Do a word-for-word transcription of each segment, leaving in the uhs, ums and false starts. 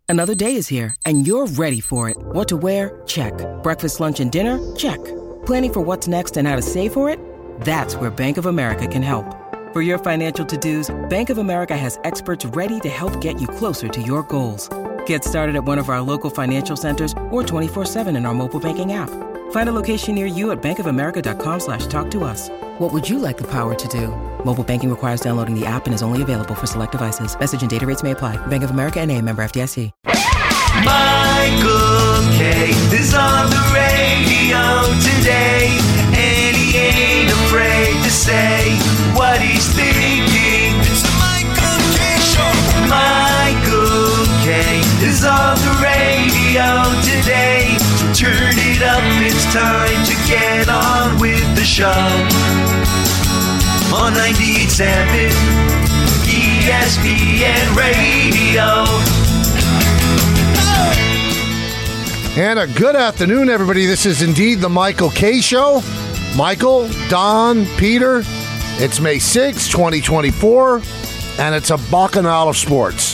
Another day is here, and you're ready for it. What to wear? Check. Breakfast, lunch, and dinner? Check. Planning for what's next and how to save for it? That's where Bank of America can help. For your financial to-dos, Bank of America has experts ready to help get you closer to your goals. Get started at one of our local financial centers or twenty-four seven in our mobile banking app. Find a location near you at bankofamerica.com slash talk to us. What would you like the power to do? Mobile banking requires downloading the app and is only available for select devices. Message and data rates may apply. Bank of America N A, member F D I C. Michael K. is on the radio today, and he ain't afraid to say what he's thinking. It's the Michael K. Show. Michael K. is on the radio today, so turn it up, it's time to get on with the show. On ninety-eight point seven E S P N Radio. And a good afternoon, everybody. This is indeed the Michael K. Show. Michael, Don, Peter. It's May sixth, twenty twenty-four, and it's a bacchanal of sports.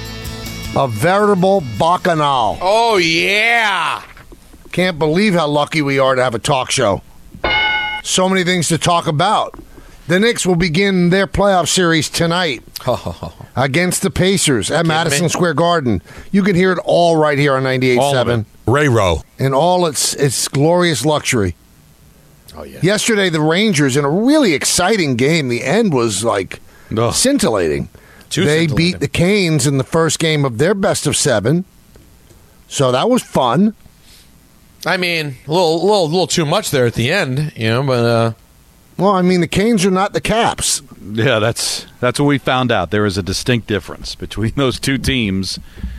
A veritable bacchanal. Oh, yeah. Can't believe how lucky we are to have a talk show. So many things to talk about. The Knicks will begin their playoff series tonight against the Pacers at Madison Square Garden. You can hear it all right here on ninety-eight point seven. Ray Rowe. In all its its glorious luxury. Oh, yeah. Yesterday, the Rangers, in a really exciting game, the end was like Ugh. scintillating. Too they scintillating. beat the Canes in the first game of their best of seven. So that was fun. I mean, a little, little, little too much there at the end, you know, but uh, Well, I mean, the Canes are not the Caps. Yeah, that's that's what we found out. There is a distinct difference between those two teams,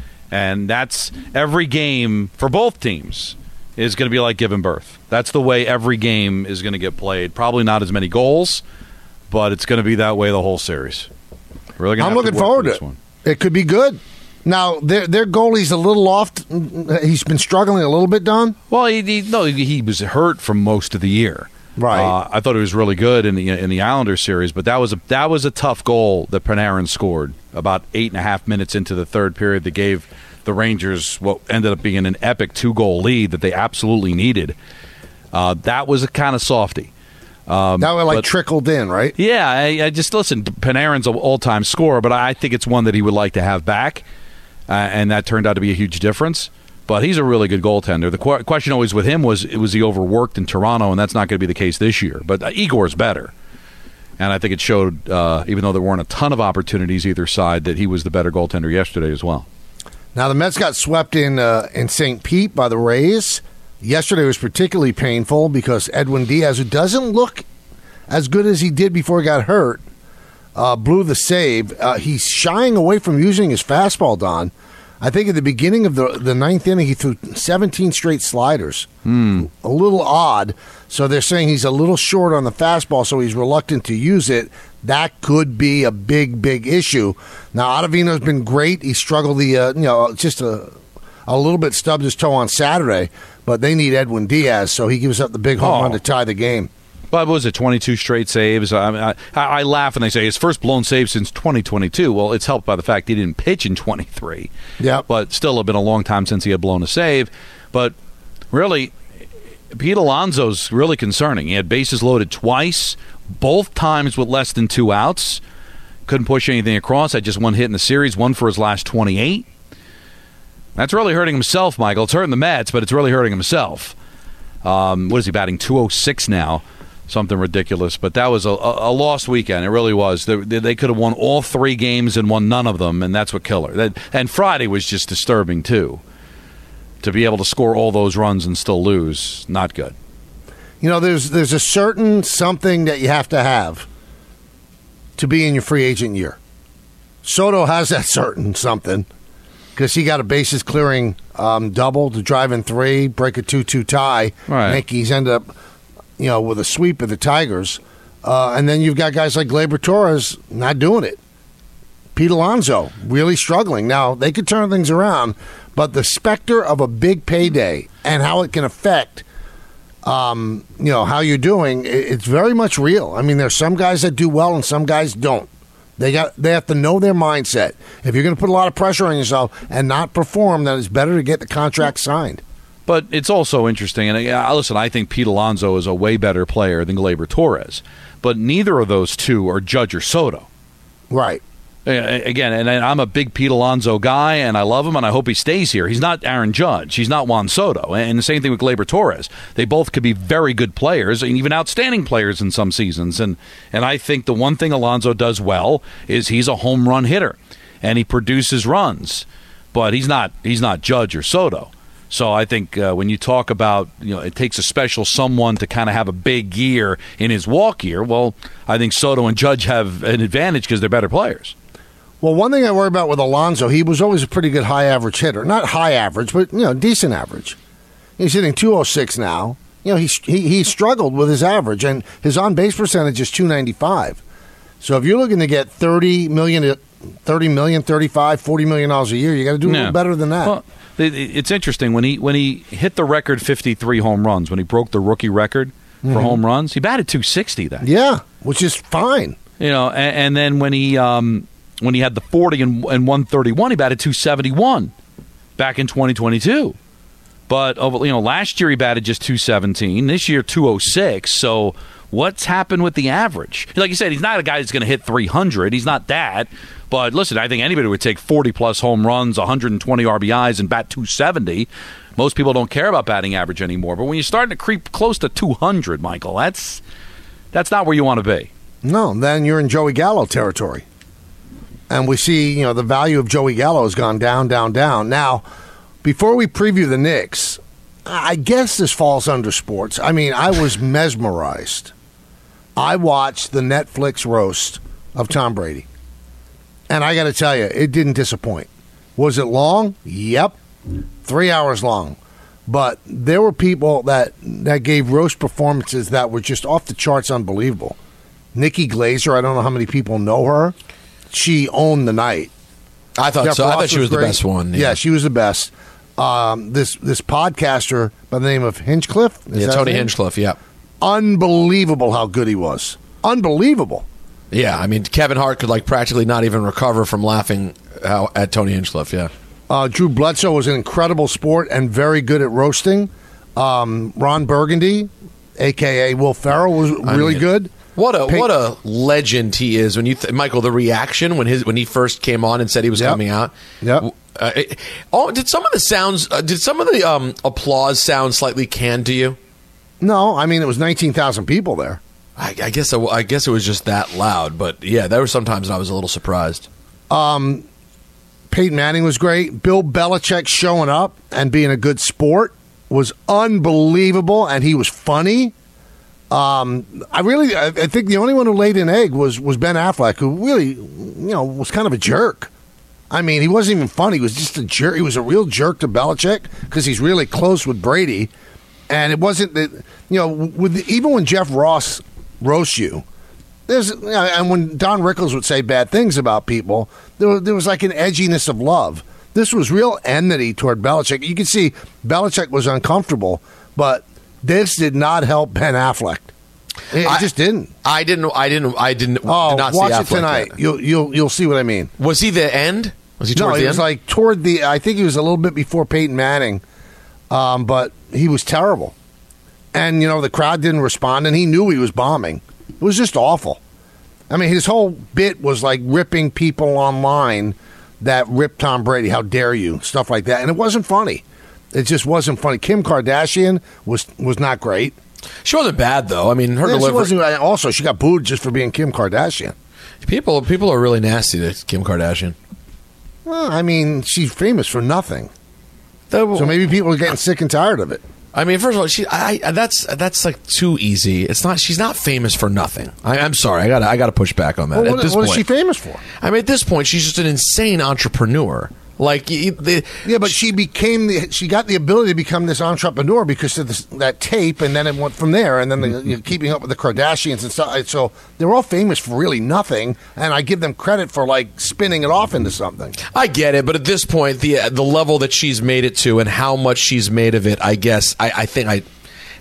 and that's every game for both teams is going to be like giving birth. That's the way every game is going to get played. Probably not as many goals, but it's going to be that way the whole series. Really gonna I'm have looking to work forward for to this it. one. It could be good. Now, their their goalie's a little off. He's been struggling a little bit, Don. Well, he, he, no, he was hurt for most of the year. Right. Uh, I thought he was really good in the in the Islanders series, but that was a that was a tough goal that Panarin scored about eight and a half minutes into the third period that gave the Rangers what ended up being an epic two goal lead that they absolutely needed. Uh, that was a kind of softy. Um, that would like but, trickled in, right? Yeah, I, I just listen. Panarin's an all-time scorer, but I think it's one that he would like to have back, uh, and that turned out to be a huge difference. But he's a really good goaltender. The qu- question always with him was, was he overworked in Toronto, and that's not going to be the case this year. But uh, Igor's better. And I think it showed, uh, even though there weren't a ton of opportunities either side, that he was the better goaltender yesterday as well. Now, the Mets got swept in uh, in Saint Pete by the Rays. Yesterday was particularly painful because Edwin Diaz, who doesn't look as good as he did before he got hurt, uh, blew the save. Uh, he's shying away from using his fastball, Don. I think at the beginning of the the ninth inning, he threw seventeen straight sliders. Hmm. A little odd. So they're saying he's a little short on the fastball, so he's reluctant to use it. That could be a big, big issue. Now, Ottavino's been great. He struggled the, uh, you know, just a, a little bit stubbed his toe on Saturday, but they need Edwin Diaz, so he gives up the big home Oh. run to tie the game. But what was it, twenty-two straight saves? I, mean, I, I laugh when they say his first blown save since twenty twenty-two. Well, it's helped by the fact he didn't pitch in twenty-three. Yeah. But still, it's been a long time since he had blown a save. But really, Pete Alonso's really concerning. He had bases loaded twice, both times with less than two outs. Couldn't push anything across. Had just one hit in the series, one for his last twenty-eight. That's really hurting himself, Michael. It's hurting the Mets, but it's really hurting himself. Um, what is he batting? two oh six now. Something ridiculous, but that was a, a lost weekend. It really was. They, they could have won all three games and won none of them, and that's what killed her. That, and Friday was just disturbing, too. To be able to score all those runs and still lose, not good. You know, there's there's a certain something that you have to have to be in your free agent year. Soto has that certain something because he got a bases clearing um, double to drive in three, break a two two tie. Right. Yankees end up, you know, with a sweep of the Tigers. Uh, and then you've got guys like Gleyber Torres not doing it. Pete Alonso really struggling. Now, they could turn things around, but the specter of a big payday and how it can affect, um, you know, how you're doing, it, it's very much real. I mean, there's some guys that do well and some guys don't. They got they have to know their mindset. If you're going to put a lot of pressure on yourself and not perform, then it's better to get the contract signed. But it's also interesting, and uh, listen, I think Pete Alonso is a way better player than Gleyber Torres, but neither of those two are Judge or Soto. Right. Again, and I'm a big Pete Alonso guy, and I love him, and I hope he stays here. He's not Aaron Judge. He's not Juan Soto. And the same thing with Gleyber Torres. They both could be very good players, and even outstanding players in some seasons. And, and I think the one thing Alonso does well is he's a home run hitter, and he produces runs. But he's not he's not Judge or Soto. So I think uh, when you talk about, you know, it takes a special someone to kind of have a big year in his walk year, well, I think Soto and Judge have an advantage because they're better players. Well, one thing I worry about with Alonso, he was always a pretty good high average hitter. Not high average, but, you know, decent average. He's hitting two oh six now. You know, he, he, he struggled with his average, and his on-base percentage is two ninety-five. So if you're looking to get thirty million, thirty million, thirty-five, forty million dollars a year, you got to do a yeah. little better than that. Well, it's interesting. When he when he hit the record fifty-three home runs, when he broke the rookie record for mm-hmm. home runs, he batted two sixty then. Yeah, which is fine. You know, and, and then when he... Um, When he had the forty and, and one thirty-one, he batted two seventy-one back in twenty twenty-two. But over, you know, last year he batted just two seventeen. This year two oh six. So what's happened with the average? Like you said, he's not a guy that's going to hit three hundred. He's not that. But listen, I think anybody would take forty plus home runs, one hundred twenty R B Is, and bat two seventy. Most people don't care about batting average anymore. But when you're starting to creep close to two hundred, Michael, that's that's not where you want to be. No, then you're in Joey Gallo territory. And we see, you know, the value of Joey Gallo has gone down, down, down. Now, before we preview the Knicks, I guess this falls under sports. I mean, I was mesmerized. I watched the Netflix roast of Tom Brady. And I got to tell you, it didn't disappoint. Was it long? Yep. Three hours long. But there were people that, that gave roast performances that were just off the charts unbelievable. Nikki Glaser, I don't know how many people know her. She owned the night. I thought Jeff so. Ross I thought she was, was great. the best one. Yeah. yeah, she was the best. Um, this this podcaster by the name of Hinchcliffe. Is yeah, Tony Hinchcliffe, yeah. Unbelievable how good he was. Unbelievable. Yeah, I mean, Kevin Hart could like practically not even recover from laughing how, at Tony Hinchcliffe, yeah. Uh, Drew Bledsoe was an incredible sport and very good at roasting. Um, Ron Burgundy, a k a. Will Ferrell, was really I mean, good. What a Pay- what a legend he is! When you th- Michael, the reaction when his when he first came on and said he was yep. coming out. Yep. Uh, it, oh, did some of the sounds? Uh, did some of the um, applause sound slightly canned to you? No, I mean it was nineteen thousand people there. I, I guess I, I guess it was just that loud, but yeah, there were some times I was a little surprised. Um, Peyton Manning was great. Bill Belichick showing up and being a good sport was unbelievable, and he was funny. Um, I really, I, I think the only one who laid an egg was, was Ben Affleck, who really, you know, was kind of a jerk. I mean, he wasn't even funny. He was just a jerk. He was a real jerk to Belichick because he's really close with Brady. And it wasn't that, you know, with even when Jeff Ross roasts you, there's, you know, and when Don Rickles would say bad things about people, there was, there was like an edginess of love. This was real enmity toward Belichick. You could see Belichick was uncomfortable, but this did not help Ben Affleck. It I, just didn't. I didn't. I didn't. I didn't. Oh, did not watch see it tonight. Yet. You'll you'll you'll see what I mean. Was he the end? Was he no? Toward He the was end? like toward the. I think he was a little bit before Peyton Manning, um, but he was terrible. And you know the crowd didn't respond, and he knew he was bombing. It was just awful. I mean, his whole bit was like ripping people online that ripped Tom Brady. How dare you? Stuff like that, and it wasn't funny. It just wasn't funny. Kim Kardashian was was not great. She wasn't bad though. I mean, her yeah, delivery. She wasn't, also, she got booed just for being Kim Kardashian. People people are really nasty to Kim Kardashian. Well, I mean, she's famous for nothing. So maybe people are getting sick and tired of it. I mean, first of all, she I, I that's that's like too easy. It's not. She's not famous for nothing. I, I'm sorry. I got I got to push back on that. Well, what at this what point, is she famous for? I mean, at this point, she's just an insane entrepreneur. Like the, yeah, but she became the she got the ability to become this entrepreneur because of this, that tape, and then it went from there. And then the, you know, keeping up with the Kardashians and stuff. So they're all famous for really nothing, and I give them credit for like spinning it off into something. I get it, but at this point, the the level that she's made it to and how much she's made of it, I guess I, I think I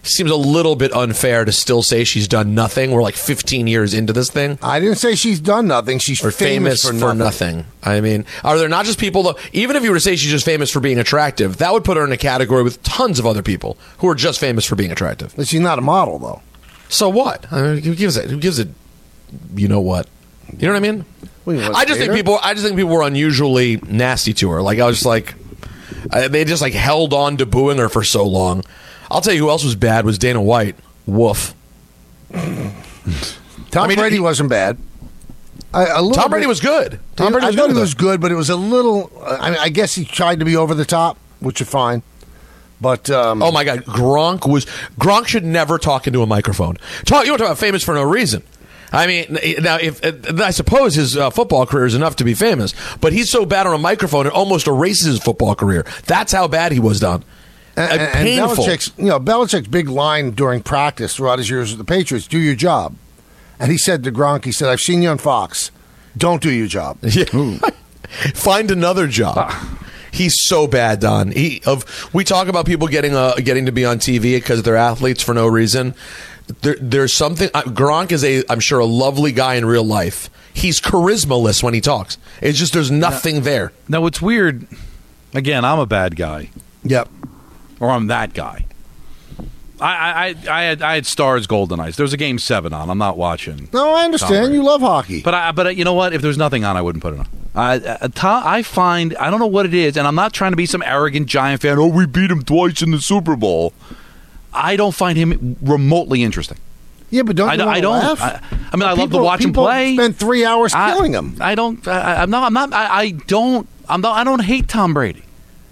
seems a little bit unfair to still say she's done nothing. We're like fifteen years into this thing. I didn't say she's done nothing. She's Or famous, famous, for, for nothing. nothing. I mean, are there not just people, though, even if you were to say she's just famous for being attractive, that would put her in a category with tons of other people who are just famous for being attractive. But she's not a model, though. So what? I mean, who gives it? Who gives it? You know what? You know what I mean? Well, you wanna I just date think her? people. I just think people were unusually nasty to her. Like I was just like, I, they just like held on to booing her for so long. I'll tell you who else was bad was Dana White. Woof. Tom I mean, Brady he- wasn't bad. I, a little Tom Brady bit- was good. Tom Brady I was thought good. he with was her. good, but it was a little. I mean, I guess he tried to be over the top, which is fine. But um, Oh my God, Gronk was Gronk should never talk into a microphone. Talk, you want to talk about famous for no reason? I mean, now if I suppose his uh, football career is enough to be famous, but he's so bad on a microphone it almost erases his football career. That's how bad he was, Don. and, Uh, and painful. Belichick's, you know, Belichick's big line during practice throughout his years with the Patriots: "Do your job." And he said to Gronk, he said, "I've seen you on Fox. Don't do your job." Yeah. Find another job. Ah. He's so bad, Don. He of we talk about people getting uh, getting to be on T V because they're athletes for no reason. There, there's something. Uh, Gronk is a, I'm sure, a lovely guy in real life. He's charismaless when he talks. It's just there's nothing there. Now, what's weird, again, I'm a bad guy, Yep. or I'm that guy. I, I, I, I had I had Stars Golden Knights. There was a game seven on. I'm not watching. No, I understand. Tom You love hockey. But I, but uh, you know what? If there's nothing on, I wouldn't put it on. I, uh, Tom, I find I don't know what it is, and I'm not trying to be some arrogant Giant fan. Oh, we beat him twice in the Super Bowl. I don't find him remotely interesting. yeah, but don't I, you don't- wanna I don't. laugh? I, I mean, I love to People- watch him people play. Spend three hours I- killing him. I don't. I, I'm not. I'm not. I, I don't. I'm not. I don't hate Tom Brady,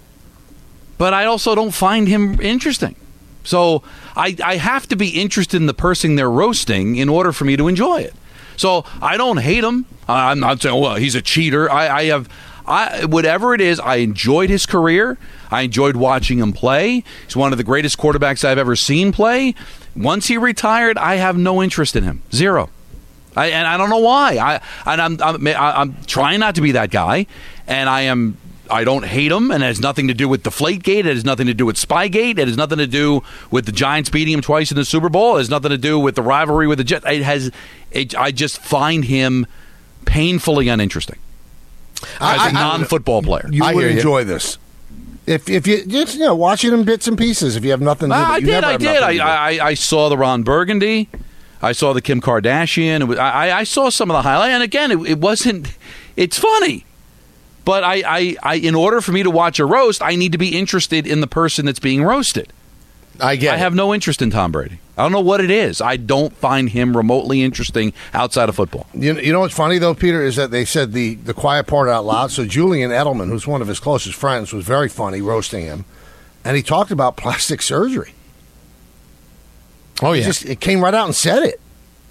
but I also don't find him interesting. So I, I have to be interested in the person they're roasting in order for me to enjoy it. So I don't hate him. I'm not saying, well, he's a cheater. I, I have, I whatever it is, I enjoyed his career. I enjoyed watching him play. He's one of the greatest quarterbacks I've ever seen play. Once he retired, I have no interest in him. Zero. I, and I don't know why. I and I'm, I'm I'm trying not to be that guy, and I am. I don't hate him, and it has nothing to do with Deflategate. It has nothing to do with Spygate. It has nothing to do with the Giants beating him twice in the Super Bowl. It has nothing to do with the rivalry with the Jets. It has. It, I just find him painfully uninteresting I- as a I- non-football player. You I would hear you. enjoy this. If if you just you know watching him bits and pieces. If you have nothing to do, Ah, but I you did. never I have did. nothing I, to do. I I saw the Ron Burgundy. I saw the Kim Kardashian. It was, I I saw some of the highlights, and again, it, it wasn't. It's funny, but I, I I in order for me to watch a roast, I need to be interested in the person that's being roasted. I get. I have no interest in Tom Brady. I don't know what it is. I don't find him remotely interesting outside of football. You, you know what's funny though, Peter, is that they said the the quiet part out loud. So Julian Edelman, who's one of his closest friends, was very funny roasting him, and he talked about plastic surgery. Oh He yeah. just it came right out and said it.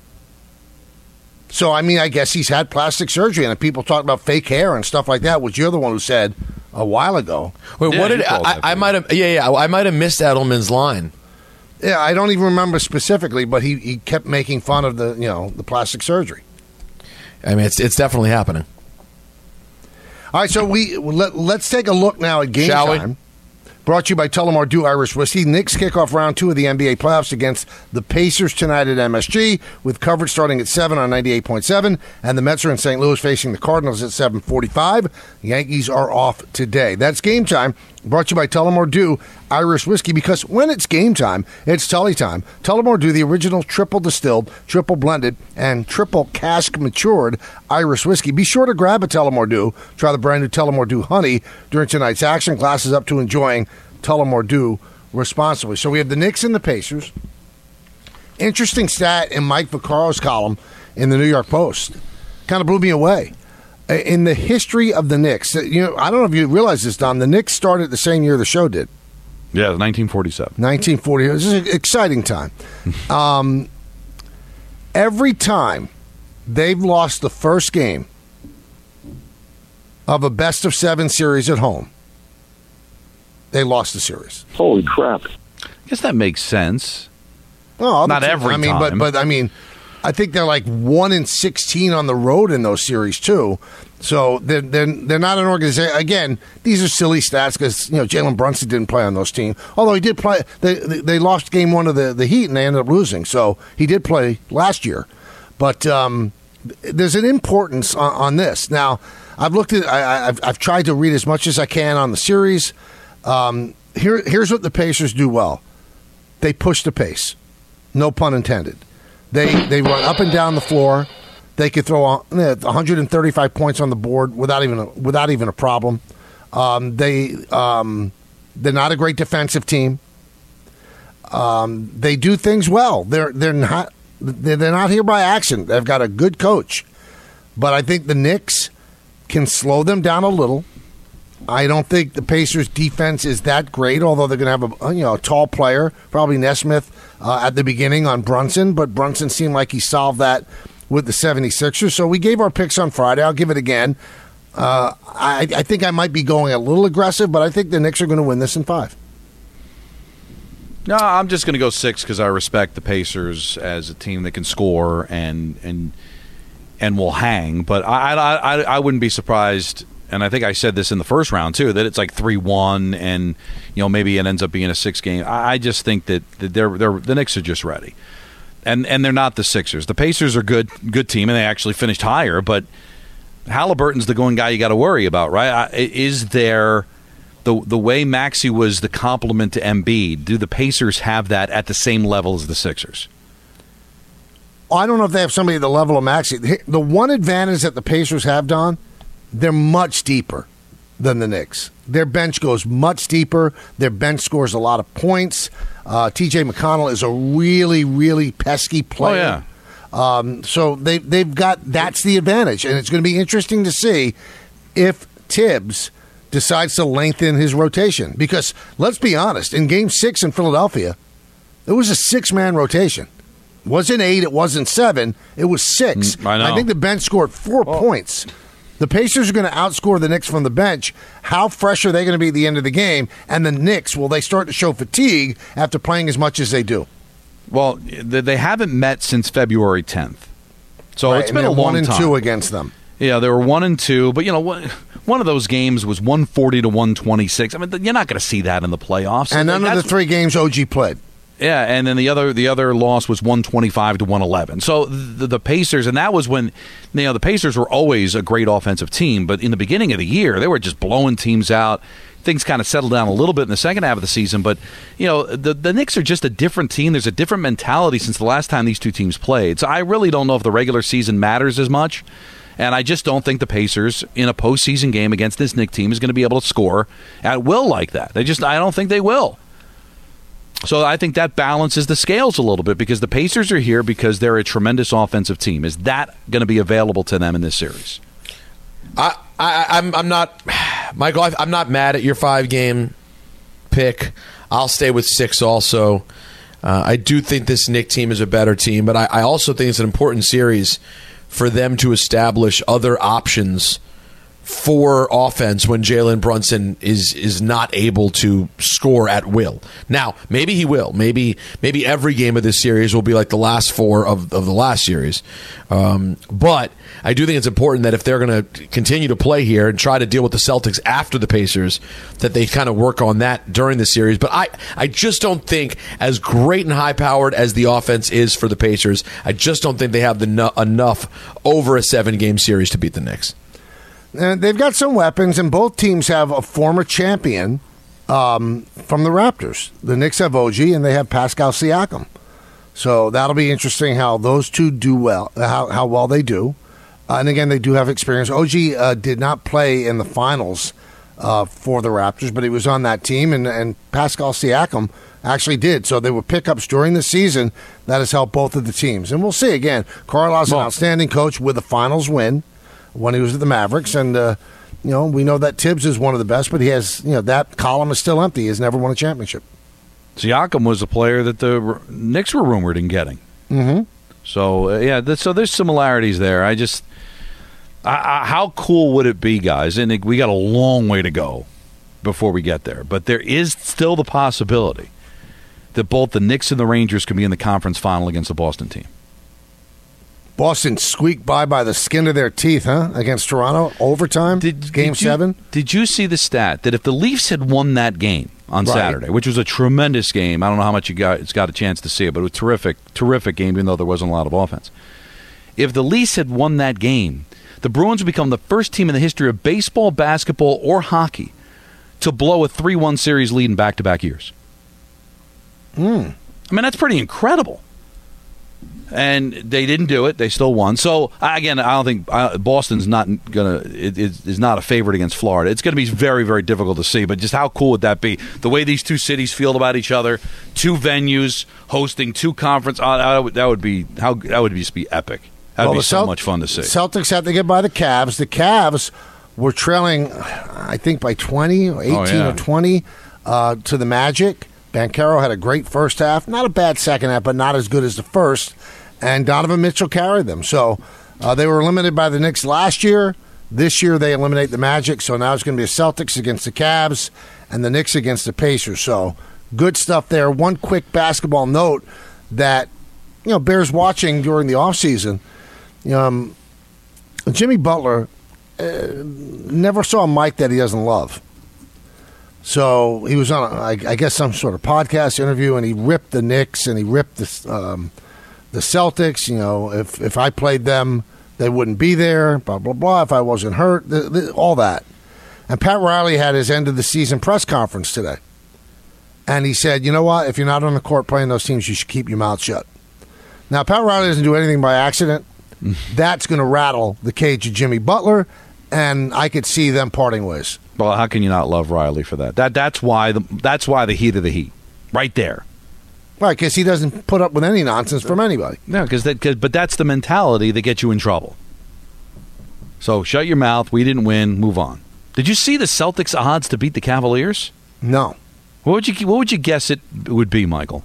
So I mean, I guess he's had plastic surgery, and people talk about fake hair and stuff like that, which you're the one who said a while ago. Wait, Yeah, what you did called I? that I for me. might have. Yeah, yeah. I might have missed Edelman's line. Yeah, I don't even remember specifically, but he, he kept making fun of the you know the plastic surgery. I mean, it's it's definitely happening. All right, so we let, let's take a look now at game Shall we? time. Brought to you by Tullamore Dew Irish Whiskey. Knicks kick off round two of the N B A playoffs against the Pacers tonight at M S G, with coverage starting at seven on ninety-eight point seven, and the Mets are in Saint Louis facing the Cardinals at seven forty-five. The Yankees are off today. That's game time. Brought to you by Tullamore Dew Irish Whiskey, because when it's game time, it's Tully time. Tullamore Dew, the original triple distilled, triple blended, and triple cask matured Irish whiskey. Be sure to grab a Tullamore Dew. Try the brand new Tullamore Dew Honey during tonight's action. Glasses up to enjoying Tullamore Dew responsibly. So we have the Knicks and the Pacers. Interesting stat in Mike Vaccaro's column in the New York Post. Kind of blew me away. In the history of the Knicks, you know, I don't know if you realize this, Don. The Knicks started the same year the show did, Yeah, nineteen forty-seven. nineteen forty. This is an exciting time. um, every time they've lost the first game of a best of seven series at home, they lost the series. Holy crap. I guess that makes sense. Well, Not the- every I mean, time. but but I mean, I think they're like one in sixteen on the road in those series too. So they're they're, they're not an organization. Again, these are silly stats because you know Jalen Brunson didn't play on those teams. Although he did play, they they lost game one of the, the Heat and they ended up losing. So he did play last year. But um, there's an importance on, on this. Now I've looked at, I, I've I've tried to read as much as I can on the series. Um, here here's what the Pacers do well. They push the pace. No pun intended. They they run up and down the floor. They could throw one hundred thirty-five points on the board without even a, without even a problem. Um, they um, they're not a great defensive team. Um, they do things well. They're they're not they're not here by accident. They've got a good coach, but I think the Knicks can slow them down a little. I don't think the Pacers' defense is that great, although they're going to have a you know a tall player, probably Nesmith, uh, at the beginning on Brunson, but Brunson seemed like he solved that with the seventy-sixers. So we gave our picks on Friday. I'll give it again. Uh, I, I think I might be going a little aggressive, but I think the Knicks are going to win this in five. No, I'm just going to go six because I respect the Pacers as a team that can score and and and will hang. But I I, I, I wouldn't be surprised. And I think I said this in the first round, too, that it's like three one and, you know, maybe it ends up being a six-game. I just think that they're, they're, the Knicks are just ready. And and they're not the Sixers. The Pacers are a good, good team, and they actually finished higher. But Halliburton's the going guy you got to worry about, right? Is there the the way Maxey was the complement to Embiid, do the Pacers have that at the same level as the Sixers? I don't know if they have somebody at the level of Maxey. The one advantage that the Pacers have, Don, they're much deeper than the Knicks. Their bench goes much deeper. Their bench scores a lot of points. Uh, T J McConnell is a really, really pesky player. Oh, yeah. Um, so they, they've got, that's the advantage. And it's going to be interesting to see if Tibbs decides to lengthen his rotation. Because let's be honest, in game six in Philadelphia, it was a six-man rotation. It wasn't eight, it wasn't seven, it was six. Mm, I know. I think the bench scored four oh. points. The Pacers are going to outscore the Knicks from the bench. How fresh are they going to be at the end of the game? And the Knicks, will they start to show fatigue after playing as much as they do? Well, they haven't met since February tenth. So right, it's been a long one and time. two against them. Yeah, they were one and two. But, you know, one of those games was one forty to one twenty-six. I mean, you're not going to see that in the playoffs. And none of the three games O G played. Yeah, and then the other the other loss was one twenty-five to one eleven. So the, the Pacers, and that was when, you know, the Pacers were always a great offensive team, but in the beginning of the year, they were just blowing teams out. Things kind of settled down a little bit in the second half of the season, but, you know, the, the Knicks are just a different team. There's a different mentality since the last time these two teams played. So I really don't know if the regular season matters as much, and I just don't think the Pacers in a postseason game against this Knicks team is going to be able to score at will like that. They just, I don't think they will. So I think that balances the scales a little bit because the Pacers are here because they're a tremendous offensive team. Is that going to be available to them in this series? I, I, I'm, I'm not, Michael. I'm not mad at your five-game pick. I'll stay with six. Also, uh, I do think this Knicks team is a better team, but I, I also think it's an important series for them to establish other options for offense when Jalen Brunson is is not able to score at will. Now, maybe he will. Maybe maybe every game of this series will be like the last four of, of the last series. Um, but I do think it's important that if they're going to continue to play here and try to deal with the Celtics after the Pacers, that they kind of work on that during the series. But I, I just don't think, as great and high-powered as the offense is for the Pacers, I just don't think they have the no, enough over a seven-game series to beat the Knicks. And they've got some weapons, and both teams have a former champion um, from the Raptors. The Knicks have O G, and they have Pascal Siakam. So that'll be interesting how those two do well, how, how well they do. Uh, and again, they do have experience. O G uh, did not play in the finals uh, for the Raptors, but he was on that team, and, and Pascal Siakam actually did. So they were pickups during the season that has helped both of the teams. And we'll see. Again, Carlisle's an outstanding coach with a finals win when he was at the Mavericks, and uh, you know we know that Tibbs is one of the best, but he has you know that column is still empty. He has never won a championship. Siakam was a player that the Knicks were rumored in getting. Mm-hmm. So uh, yeah, th- so there's similarities there. I just, I, I, how cool would it be, guys? And it, we got a long way to go before we get there, but there is still the possibility that both the Knicks and the Rangers can be in the conference final against the Boston team. Boston squeaked by by the skin of their teeth, huh? Against Toronto, overtime, Did, game did you, seven. Did you see the stat that if the Leafs had won that game on Right. Saturday, which was a tremendous game, I don't know how much you got, it's got a chance to see it, but it was a terrific, terrific game, even though there wasn't a lot of offense. If the Leafs had won that game, the Bruins would become the first team in the history of baseball, basketball, or hockey to blow a three one series lead in back-to-back years. Mm. I mean, that's pretty incredible. And they didn't do it. They still won. So, again, I don't think uh, Boston's not going to it, it, is not a favorite against Florida. It's going to be very, very difficult to see. But just how cool would that be? The way these two cities feel about each other, two venues hosting two conference. Uh, that, would, that would be how that would just be epic. That would Well, be the so Celt- much fun to see. Celtics have to get by the Cavs. The Cavs were trailing, I think, by twenty or eighteen Oh, yeah. or twenty uh, to the Magic. Banchero had a great first half. Not a bad second half, but not as good as the first. And Donovan Mitchell carried them. So uh, they were eliminated by the Knicks last year. This year they eliminate the Magic. So now it's going to be the Celtics against the Cavs and the Knicks against the Pacers. So good stuff there. One quick basketball note that you know bears watching during the offseason. Um, Jimmy Butler uh, never saw a mic that he doesn't love. So he was on, a, I, I guess, some sort of podcast interview, and he ripped the Knicks and he ripped the um, the Celtics. You know, if if I played them, they wouldn't be there. Blah blah blah. If I wasn't hurt, the, the, all that. And Pat Riley had his end of the season press conference today, and he said, "You know what? If you're not on the court playing those teams, you should keep your mouth shut." Now, Pat Riley doesn't do anything by accident. That's going to rattle the cage of Jimmy Butler, and I could see them parting ways. Well, how can you not love Riley for that? That that's why the that's why the heat of the heat, right there. Right, because he doesn't put up with any nonsense from anybody. No, because that, cause, but that's the mentality that gets you in trouble. So shut your mouth. We didn't win. Move on. Did you see the Celtics' odds to beat the Cavaliers? No. What would you What would you guess it would be, Michael?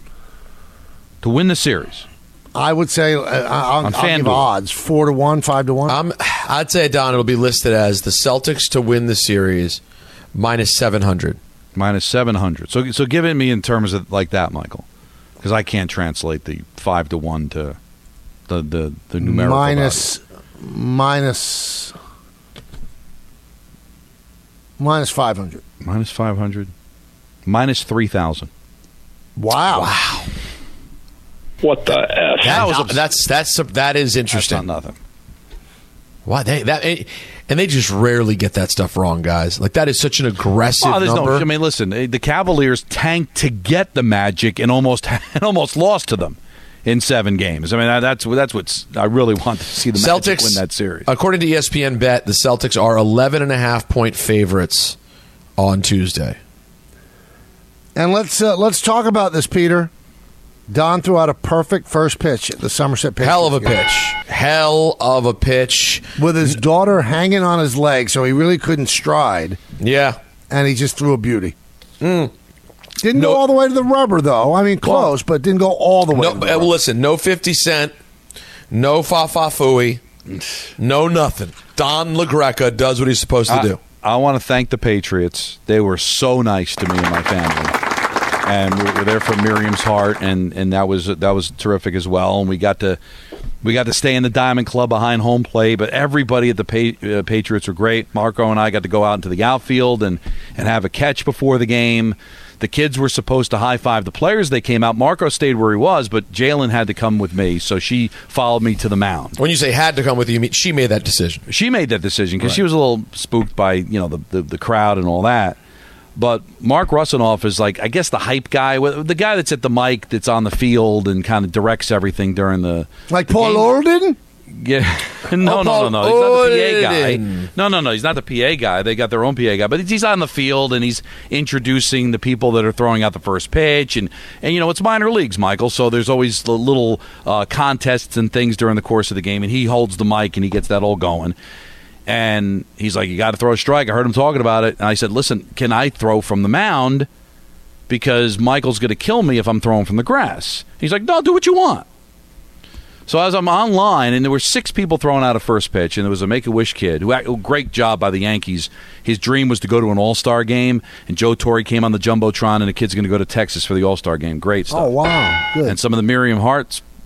To win the series? I would say uh, I'll, I'll give FanDuel. odds four to one, five to one. Um, I'd say, Don, it'll be listed as the Celtics to win the series minus seven hundred. Minus seven hundred. So so give it me in terms of like that, Michael, because I can't translate the five to one to the the, the numerical minus, value. minus, minus five hundred. Minus five hundred. Minus three thousand. Wow. Wow. What the F? That was a, that's that's a, that is That's interesting. not nothing. Why they that and they just rarely get that stuff wrong, guys. Like that is such an aggressive Well, there's number. no. I mean, listen, eh, the Cavaliers tanked to get the Magic and almost and almost lost to them in seven games. I mean, that's that's what I really want to see the Magic Celtics win that series. According to E S P N Bet, the Celtics are eleven and a half point favorites on Tuesday. And let's uh, let's talk about this, Peter. Don threw out a perfect first pitch at the Somerset Patriots Hell of a game. pitch. Hell of a pitch. With his daughter hanging on his leg, so he really couldn't stride, Yeah. and he just threw a beauty. Didn't No- go all the way to the rubber, though. I mean, close, but didn't go all the way No, to the uh, rubber. listen, no fifty Cent, no Fa Fa Fooey, no nothing. Don LaGreca does what he's supposed to I, do. I want to thank the Patriots. They were so nice to me and my family. And we were there for Miriam's heart, and, and that was that was terrific as well. And we got to we got to stay in the Diamond Club behind home plate. But everybody at the pa- uh, Patriots were great. Marco and I got to go out into the outfield and, and have a catch before the game. The kids were supposed to high five the players. They came out. Marco stayed where he was, but Jalen had to come with me, so she followed me to the mound. When you say had to come with you, you mean she made that decision. She made that decision because Right. she was a little spooked by you know the, the the crowd and all that. But Mark Russinoff is like, I guess, the hype guy, the guy that's at the mic, that's on the field and kind of directs everything during the Like the Paul game. Orden? Yeah, no, Oh, no, no, Paul no. He's not the P A guy. Orden. No, no, no. He's not the P A guy. They got their own P A guy, but he's on the field and he's introducing the people that are throwing out the first pitch, and and you know it's minor leagues, Michael. So there's always the little uh, contests and things during the course of the game, and he holds the mic and he gets that all going. And he's like, you got to throw a strike. I heard him talking about it. And I said, listen, can I throw from the mound? Because Michael's going to kill me if I'm throwing from the grass. He's like, no, do what you want. So as I'm online, and there were six people throwing out a first pitch, and there was a Make-A-Wish kid, who act- great job by the Yankees. His dream was to go to an All-Star game, and Joe Torre came on the Jumbotron, and the kid's going to go to Texas for the All-Star game. Great stuff. Oh, wow. Good. And some of the Miriam Hart's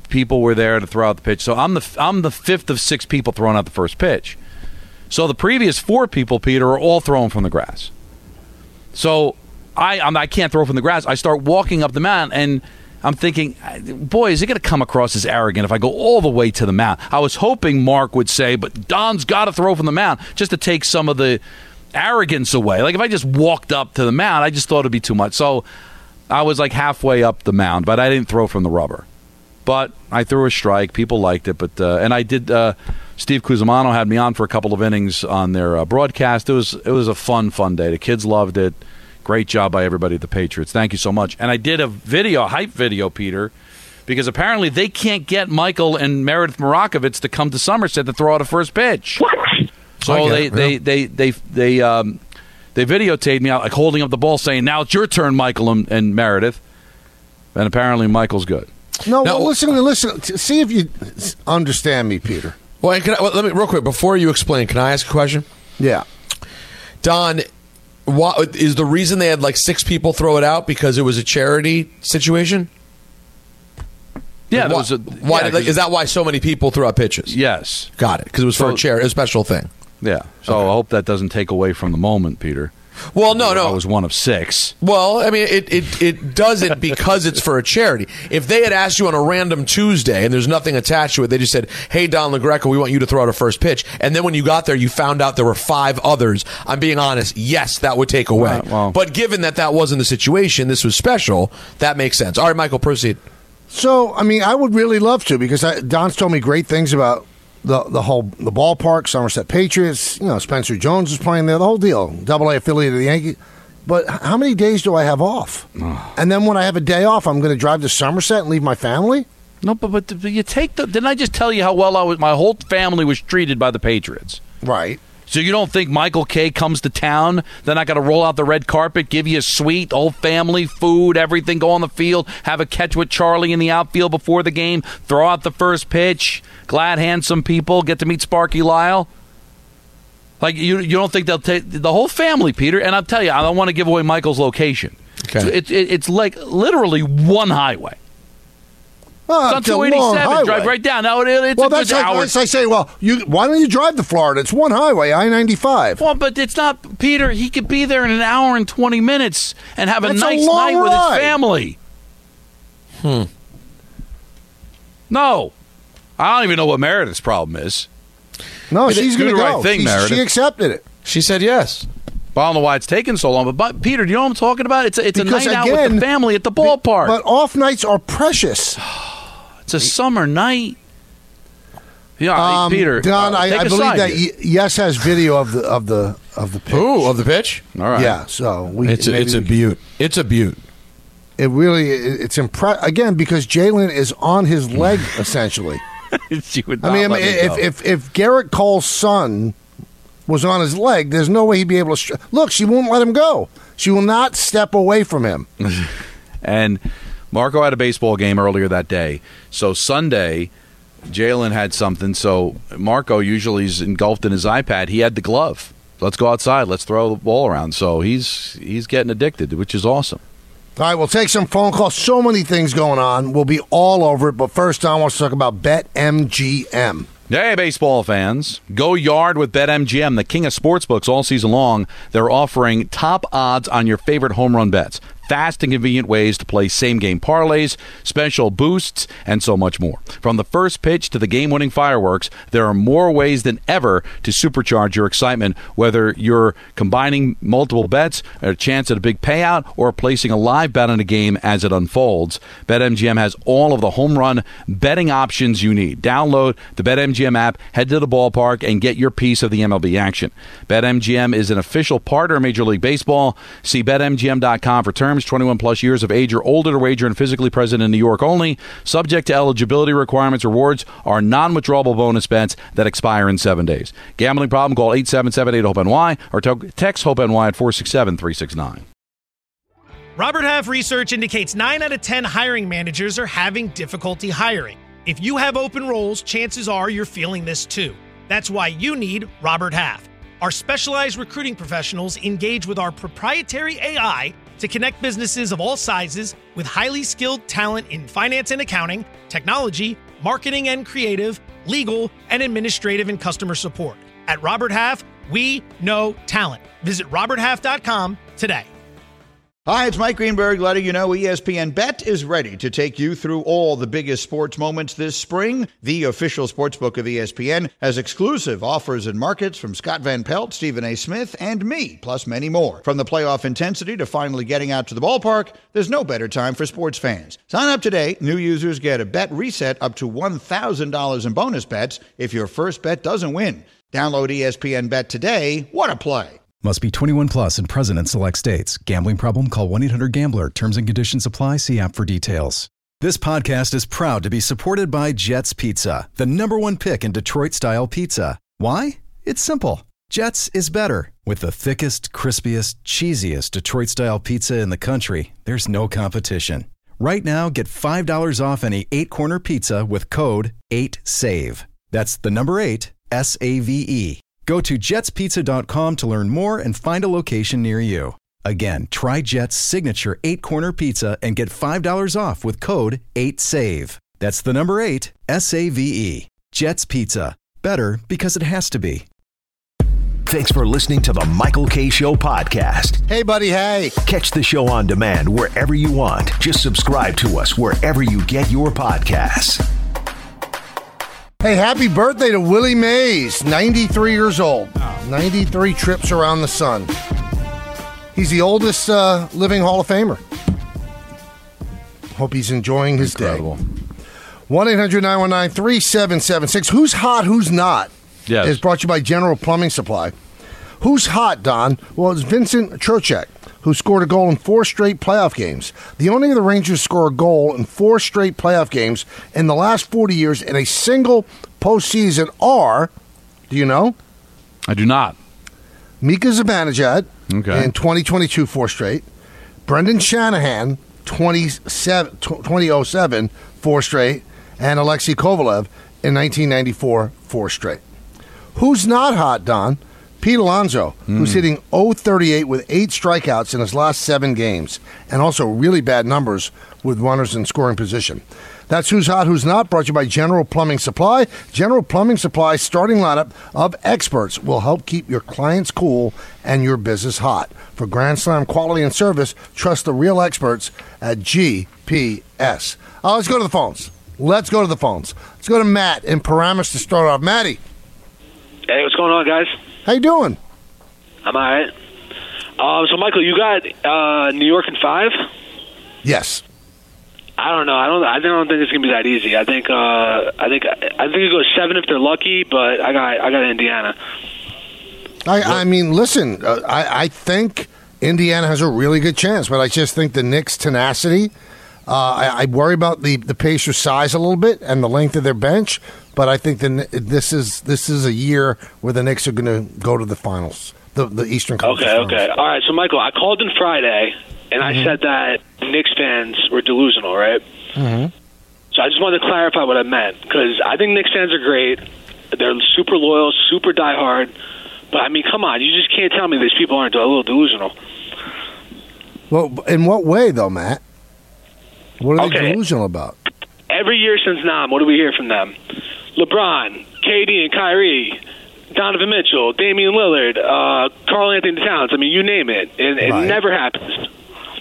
people were there to throw out the pitch. So I'm the I'm the fifth of six people throwing out the first pitch. So the previous four people, Peter, are all throwing from the grass. So I I'm, I can't throw from the grass. I start walking up the mound, and I'm thinking, boy, is it going to come across as arrogant if I go all the way to the mound? I was hoping Mark would say, but Don's got to throw from the mound just to take some of the arrogance away. Like if I just walked up to the mound, I just thought it'd be too much. So I was like halfway up the mound, but I didn't throw from the rubber. But I threw a strike. People liked it. But uh, and I did. Uh, Steve Cusimano had me on for a couple of innings on their uh, broadcast. It was it was a fun, fun day. The kids loved it. Great job by everybody at the Patriots. Thank you so much. And I did a video, a hype video, Peter, because apparently they can't get Michael and Meredith Marakovitz to come to Somerset to throw out a first pitch. What? So they, it, they, yeah. they they they um they videotaped me out like holding up the ball, saying, "Now it's your turn, Michael and, and Meredith." And apparently Michael's good. No, Now- well, listen, listen. t- See if you understand me, Peter. Well, and can I, well, let me real quick before you explain. Can I ask a question, Yeah. Don? What is the reason they had like six people throw it out because it was a charity situation? Yeah, Why, there was a, why yeah, did, like, 'cause- is that why so many people threw out pitches? yes, Got it. Because it was for So- a charity, a special thing. yeah. So I hope that doesn't take away from the moment, Peter. Well, no, I no. was one of six. Well, I mean, it, it, it doesn't because it's for a charity. If they had asked you on a random Tuesday and there's nothing attached to it, they just said, hey, Don LaGreca, we want you to throw out a first pitch. And then when you got there, you found out there were five others. I'm being honest. Yes, that would take away. Right, well- But given that that wasn't the situation, this was special, that makes sense. All right, Michael, proceed. So, I mean, I would really love to because I, Don's told me great things about the the whole the ballpark, Somerset Patriots. You know, Spencer Jones is playing there, the whole deal. Double A affiliate of the Yankees. But h- how many days do I have off? And then when I have a day off, I'm going to drive to Somerset and leave my family? No, but, but but you take the. Didn't I just tell you how well I was? My whole family was treated by the Patriots. Right. So you don't think Michael K comes to town? They're not going to roll out the red carpet, give you a suite, the whole family, food, everything, go on the field, have a catch with Charlie in the outfield before the game, throw out the first pitch, glad handsome people, get to meet Sparky Lyle? Like, you you don't think they'll take the whole family, Peter? And I'll tell you, I don't want to give away Michael's location. Okay. So it, it, it's like literally one highway. Well, It's on a two long eighty-seven. Drive highway. right down. Now, it, it's Well, a that's good like hour. that's like say, well, you why don't you drive to Florida? It's one highway, I ninety-five. Well, but it's not, Peter. He could be there in an hour and twenty minutes and have a That's a nice long night with his ride. family. Hmm. No. I don't even know what Meredith's problem is. No, she's do going to the go. right thing, She- Meredith. She accepted it. She said yes. But I don't know why it's taking so long. But, but Peter, do you know what I'm talking about? It's a, it's Because, a night out with again, the family at the ballpark. But off nights are precious. It's a summer night. Yeah, Um, Peter. Don, uh, I, take I a believe side that here. y- Yes has video of the of the of the pitch. Ooh, of the pitch? All right. Yeah, so we It's a, maybe it's a we- beaut. It's a beaut. It really it- it's impre- again because Jalen is on his leg essentially. She would I not mean, I let mean me if, go. if if Garrett Cole's son was on his leg, there's no way he'd be able to. Str- Look, she won't let him go. She will not step away from him. And Marco had a baseball game earlier that day. So Sunday, Jalen had something. So Marco usually is engulfed in his iPad. He had the glove. Let's go outside. Let's throw the ball around. So he's he's getting addicted, which is awesome. All right, we'll take some phone calls. So many things going on. We'll be all over it. But first, I want to talk about BetMGM. Hey, baseball fans. Go yard with BetMGM, the king of sportsbooks all season long. They're offering top odds on your favorite home run bets. Fast and convenient ways to play same-game parlays, special boosts, and so much more. From the first pitch to the game-winning fireworks, there are more ways than ever to supercharge your excitement, whether you're combining multiple bets, a chance at a big payout, or placing a live bet on a game as it unfolds. BetMGM has all of the home run betting options you need. Download the BetMGM app, head to the ballpark, and get your piece of the M L B action. BetMGM is an official partner of Major League Baseball. See Bet M G M dot com for terms. twenty-one plus years of age or older to wager and physically present in New York only. Subject to eligibility requirements. Rewards are non-withdrawable bonus bets that expire in seven days. Gambling problem? Call eight seven seven eight hope N Y or text HOPE-NY at four six seven three six nine. Robert Half research indicates nine out of ten hiring managers are having difficulty hiring. If you have open roles, chances are you're feeling this too. That's why you need Robert Half. Our specialized recruiting professionals engage with our proprietary A I to connect businesses of all sizes with highly skilled talent in finance and accounting, technology, marketing and creative, legal, and administrative and customer support. At Robert Half, we know talent. Visit robert half dot com today. Hi, it's Mike Greenberg letting you know E S P N Bet is ready to take you through all the biggest sports moments this spring. The official sportsbook of E S P N has exclusive offers and markets from Scott Van Pelt, Stephen A. Smith, and me, plus many more. From the playoff intensity to finally getting out to the ballpark, there's no better time for sports fans. Sign up today. New users get a bet reset up to one thousand dollars in bonus bets if your first bet doesn't win. Download E S P N Bet today. What a play. Must be twenty-one plus and present in select states. Gambling problem? Call one eight hundred gambler. Terms and conditions apply. See app for details. This podcast is proud to be supported by Jets Pizza, the number one pick in Detroit-style pizza. Why? It's simple. Jets is better. With the thickest, crispiest, cheesiest Detroit-style pizza in the country, there's no competition. Right now, get five dollars off any eight-corner pizza with code eight save. That's the number eight, S A V E. Go to jets pizza dot com to learn more and find a location near you. Again, try Jet's signature eight-corner pizza and get five dollars off with code eight save. That's the number eight, S A V E. Jet's Pizza. Better because it has to be. Thanks for listening to the Michael Kay Show podcast. Hey, buddy, hey. Catch the show on demand wherever you want. Just subscribe to us wherever you get your podcasts. Hey, happy birthday to Willie Mays, ninety-three years old. ninety-three trips around the sun. He's the oldest uh, living Hall of Famer. Hope he's enjoying his Incredible. day. one eight hundred nine one nine three seven seven six. Who's hot, who's not? Yes. Is brought to you by General Plumbing Supply. Who's hot, Don? Well, it's Vincent Trocheck, who scored a goal in four straight playoff games. The only of the Rangers score a goal in four straight playoff games in the last forty years in a single postseason are, do you know? I do not. Mika Zibanejad Okay. in twenty twenty-two, four straight. Brendan Shanahan, twenty oh seven, four straight. And Alexei Kovalev in nineteen ninety-four, four straight. Who's not hot, Don? Pete Alonso, mm. who's hitting oh thirty-eight with eight strikeouts in his last seven games, and also really bad numbers with runners in scoring position. That's Who's Hot, Who's Not, brought to you by General Plumbing Supply. General Plumbing Supply's starting lineup of experts will help keep your clients cool and your business hot. For Grand Slam quality and service, trust the real experts at G P S. Uh, let's go to the phones. Let's go to the phones. Let's go to Matt in Paramus to start off. Matty. Hey, what's going on, guys? How you doing? I'm all right. Um, so, Michael, you got uh, New York in five? Yes. I don't know. I don't. I don't think it's gonna be that easy. I think. Uh, I think. I think it goes seven if they're lucky. But I got. I got Indiana. I, I mean, listen. Uh, I, I think Indiana has a really good chance, but I just think the Knicks' tenacity. Uh, I, I worry about the the Pacers' size a little bit and the length of their bench. But I think the, this is this is a year where the Knicks are going to go to the finals, the the Eastern Conference. Okay. Okay. All right. So, Michael, I called in Friday. And I mm-hmm. said that Knicks fans were delusional, right? Mm-hmm. So I just wanted to clarify what I meant, because I think Knicks fans are great. They're super loyal, super diehard. But, I mean, come on. You just can't tell me these people aren't a little delusional. Well, in what way, though, Matt? What are okay. they delusional about? Every year since Nam, what do we hear from them? LeBron, K D and Kyrie, Donovan Mitchell, Damian Lillard, uh, Karl Anthony Towns. I mean, you name it. And it right. never happens.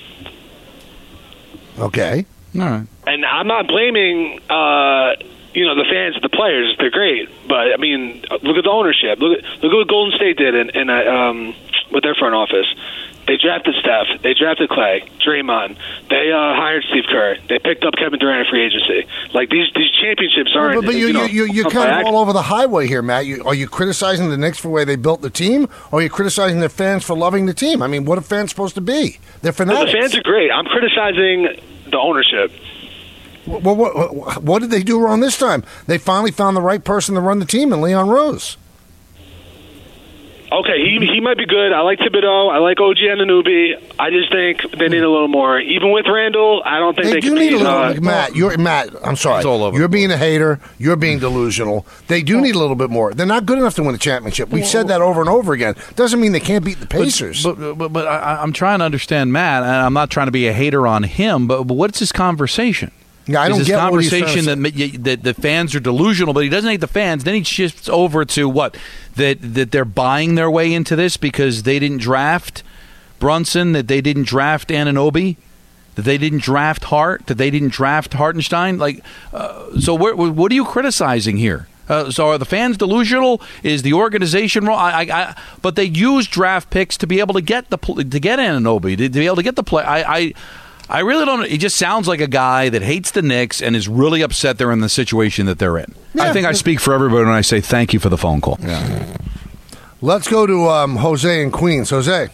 Okay. All right. And I'm not blaming, uh, you know, the fans, the players. They're great, but I mean, look at the ownership. Look at look at what Golden State did in, in a, um, with their front office. They drafted Steph. They drafted Clay, Draymond. They uh, hired Steve Kerr. They picked up Kevin Durant in free agency. Like these, these championships aren't. But, but you, you know, you, you, you're kind of all over the highway here, Matt. You, are you criticizing the Knicks for the way they built the team, or are you criticizing their fans for loving the team? I mean, what are fans supposed to be? They're fanatics. The fans are great. I'm criticizing the ownership. Well, what, what, what did they do wrong this time? They finally found the right person to run the team in Leon Rose. Okay, he he might be good. I like Thibodeau. I like O G Anunoby. I just think they need a little more. Even with Randall, I don't think They they, do can need a beat, little. uh, Matt, you're Matt. I'm sorry. It's all over You're the being a hater. You're being delusional. They do need a little bit more. They're not good enough to win a championship. We've said that over and over again. Doesn't mean they can't beat the Pacers. But but, but, but I, I'm trying to understand Matt, and I'm not trying to be a hater on him. But, but what's his conversation? Yeah, I Is don't his get what he's conversation trying to that, that the fans are delusional, but he doesn't hate the fans. Then he shifts over to what that that they're buying their way into this because they didn't draft Brunson, that they didn't draft Anunoby, that they didn't draft Hart, that they didn't draft Hartenstein. Like, uh, so what, what are you criticizing here? Uh, so are the fans delusional? Is the organization wrong? I, I, I, but they use draft picks to be able to get the to get Anunoby, to, to be able to get the play. I. I I really don't. He just sounds like a guy that hates the Knicks and is really upset they're in the situation that they're in. Yeah. I think I speak for everybody when I say thank you for the phone call. Yeah. Let's go to um, Jose in Queens. Jose.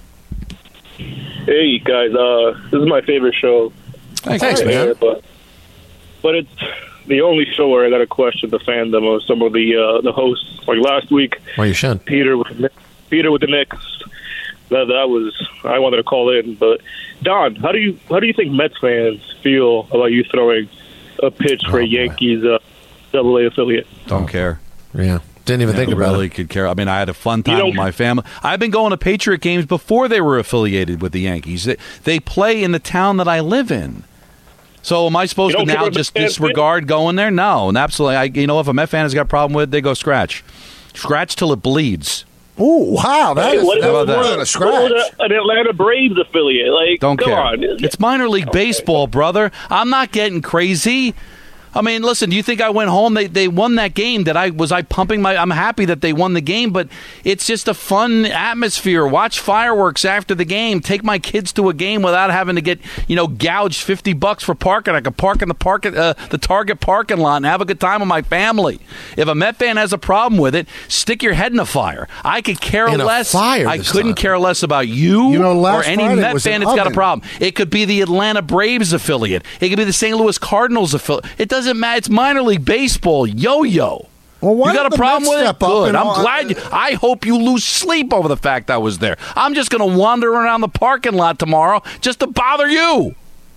Hey, guys. Uh, this is my favorite show. Thanks, Thanks, man. But, but it's the only show where I got to question the fandom of some of the uh, the hosts. Like last week, Well, you should. Peter with the, Peter with the Knicks. That, that was I wanted to call in, but Don, how do you how do you think Mets fans feel about you throwing a pitch for Oh, a Yankees uh, Double A affiliate? Don't care. Yeah. Didn't even think about really it. could care. I mean, I had a fun time You with my family. I've been going to Patriot games before they were affiliated with the Yankees. They, they play in the town that I live in. So am I supposed You to don't care now if the just fans disregard going there? No, and absolutely. I, you know, if a Met fan has got a problem with it, they go scratch. Scratch till it bleeds. Oh, wow. That is What that's about more that? than a What scratch. was a- an Atlanta Braves affiliate? Like, Don't come care. on. It's minor league baseball, brother. I'm not getting crazy. I mean, listen, do you think I went home? They they won that game. That I was I pumping my I'm happy that they won the game, but it's just a fun atmosphere. Watch fireworks after the game. Take my kids to a game without having to get, you know, gouged fifty bucks for parking. I could park in the park uh, the Target parking lot and have a good time with my family. If a Met fan has a problem with it, stick your head in a fire. I could care In a less. fire I this couldn't time. care less about you, You know, last or any Friday Met was fan an that's got a oven. problem. It could be the Atlanta Braves affiliate. It could be the Saint Louis Cardinals affiliate. It doesn't matter. It's minor league baseball. Yo-yo. Well, why You got don't a the problem Mets with it? step up Good. and I'm all- glad. You, I hope you lose sleep over the fact I was there. I'm just going to wander around the parking lot tomorrow just to bother you.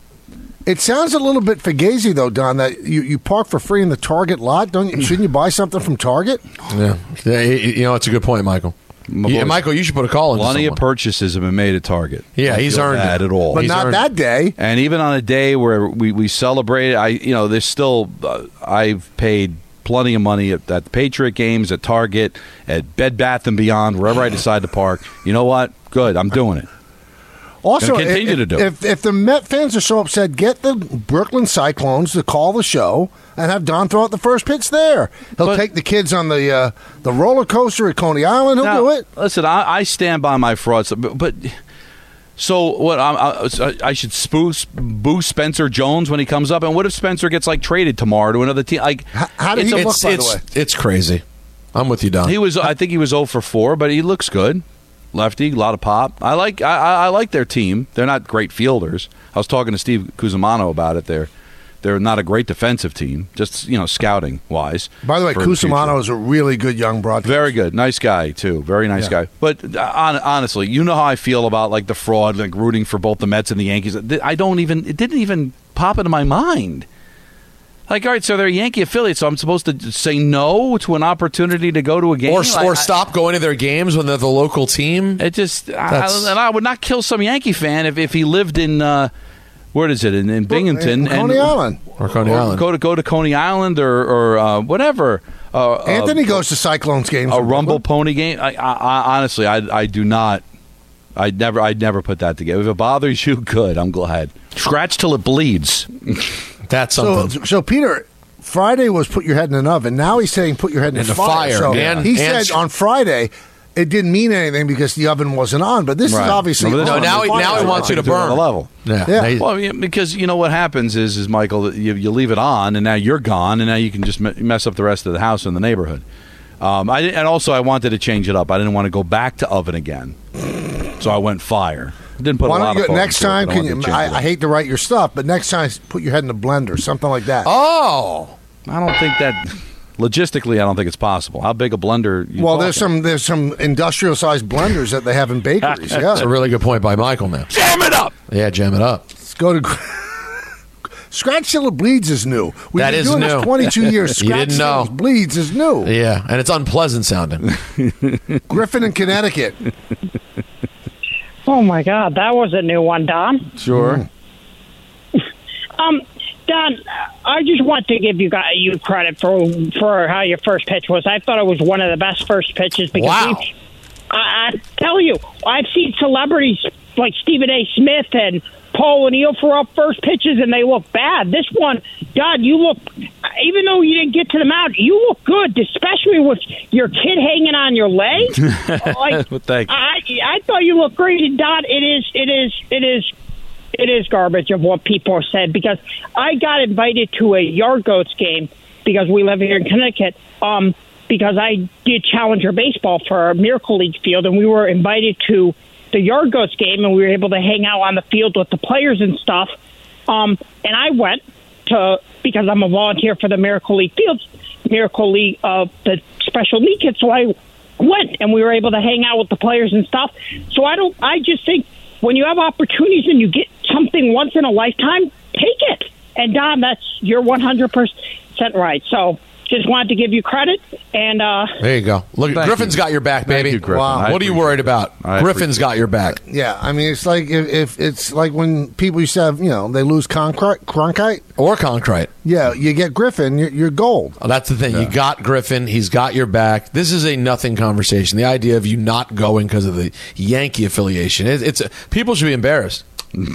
It sounds a little bit fugazi, though, Don, that you, you park for free in the Target lot. Don't you, shouldn't you buy something from Target? Yeah. yeah. You know, it's a good point, Michael. My Yeah, boys- Michael, you should put a call in. Plenty of purchases have been made at Target. Yeah, Don't he's feel earned bad it. at all. But He's not earned- that day. And even on a day where we, we celebrate, I you know, there's still uh, I've paid plenty of money at, at the Patriot games, at Target, at Bed Bath and Beyond, wherever I decide to park. You know what? Good, I'm doing it. Also, Gonna continue if, to do it. if, if the Met fans are so upset, get the Brooklyn Cyclones to call the show and have Don throw out the first pitch there. He'll But- take the kids on the uh, the roller coaster at Coney Island. He'll Now, do it. Listen, I, I stand by my frauds, but, but so what? I, I, I should spoof, boo Spencer Jones when he comes up, and what if Spencer gets like traded tomorrow to another team? Like, How, how did it's he a- look, It's, by the it's, way? it's crazy. I'm with you, Don. he was. I think he was zero for four, but he looks good. Lefty, a lot of pop. I like. I, I I like their team. They're not great fielders. I was talking to Steve Cusimano about it. They're they're not a great defensive team, just you know, scouting wise. By the way, for the Cusimano future. is a really good young broadcaster. Very good, nice guy too. Very nice Yeah. guy. But uh, hon- honestly, you know how I feel about like the fraud, like rooting for both the Mets and the Yankees. I don't even. It didn't even pop into my mind. Like, all right, so they're a Yankee affiliate, so I'm supposed to say no to an opportunity to go to a game, or Like, or I- stop going to their games when they're the local team. It just, I, That's- and I would not kill some Yankee fan if, if he lived in, uh, where is it, in, in Binghamton, In Coney and Island. Or Coney or Island. Go to go to Coney Island or or uh, whatever. Uh, Anthony uh, goes to Cyclones games. a in Rumble Brooklyn. Pony game. I, I, I honestly, I I do not. I'd never, I'd never put that together. If it bothers you, good. I'm glad. Scratch till it bleeds. That's So, something. so Peter, Friday was put your head in an oven. Now he's saying put your head in, In the the fire. fire, So man. he And- said on Friday it didn't mean anything because the oven wasn't on. But this Right. is obviously No, but this- no, on. now The he, fire now he is wants on. you to Do it on burn. the level. Yeah. Yeah. Now he- Well, yeah, because you know what happens is, is Michael, that you, you leave it on, and now you're gone, and now you can just me- mess up the rest of the house and the neighborhood. Um, I didn't- and also I wanted to change it up. I didn't want to go back to oven again, so I went fire. Didn't put Why a lot don't you of go, thought next into it, time? but I Can wanted you? to change it I, up. I hate to write your stuff, but next time put your head in the blender, something like that. Oh. I don't think that. logistically, I don't think it's possible. How big a blender? You well, talking? there's some there's some industrial sized blenders that they have in bakeries. Yeah, That's a really good point by Michael. Now, jam it up. Yeah, jam it up. Let's go to. Scratch Till It Bleeds is new. We've That been is doing new. This twenty-two years. You Scratch didn't Till know. It Bleeds is new. Yeah, and it's unpleasant sounding. Griffin in Connecticut. Oh my God, that was a new one, Don. Sure. Um, Don, I just want to give you guys you credit for for how your first pitch was. I thought it was one of the best first pitches because Wow. we, I, I tell you, I've seen celebrities like Stephen A. Smith and Paul O'Neill throw up first pitches and they look bad. This one, Don, you look, even though you didn't get to the mound, you look good, especially with your kid hanging on your leg. Like, Well, thank you. I, I thought you looked great. And Don, it is, it is, it is, it is garbage of what people have said because I got invited to a Yard Goats game because we live here in Connecticut. Um, because I did Challenger baseball for a Miracle League field, and we were invited to the Yard Goats game, and we were able to hang out on the field with the players and stuff. Um, and I went to, because I'm a volunteer for the Miracle League fields, Miracle League, uh, the special need kids. So I went, and we were able to hang out with the players and stuff. So I don't, I just think when you have opportunities and you get something once in a lifetime, take it. And Don, that's, you're one hundred percent right. So just wanted to give you credit. And uh, There you go. Look, Thank Griffin's you. got your back, baby. Thank you, Griffin. Wow. I What are you appreciate worried it. about? I Griffin's appreciate got your back. Yeah, I mean, it's like if, if it's like when people used to have, you know, they lose Cronkite. Cronkite. Or Concrete. Yeah, you get Griffin, you're, you're gold. Oh, that's the thing. You got Griffin. He's got your back. This is a nothing conversation. The idea of you not going because of the Yankee affiliation, it, it's people should be embarrassed.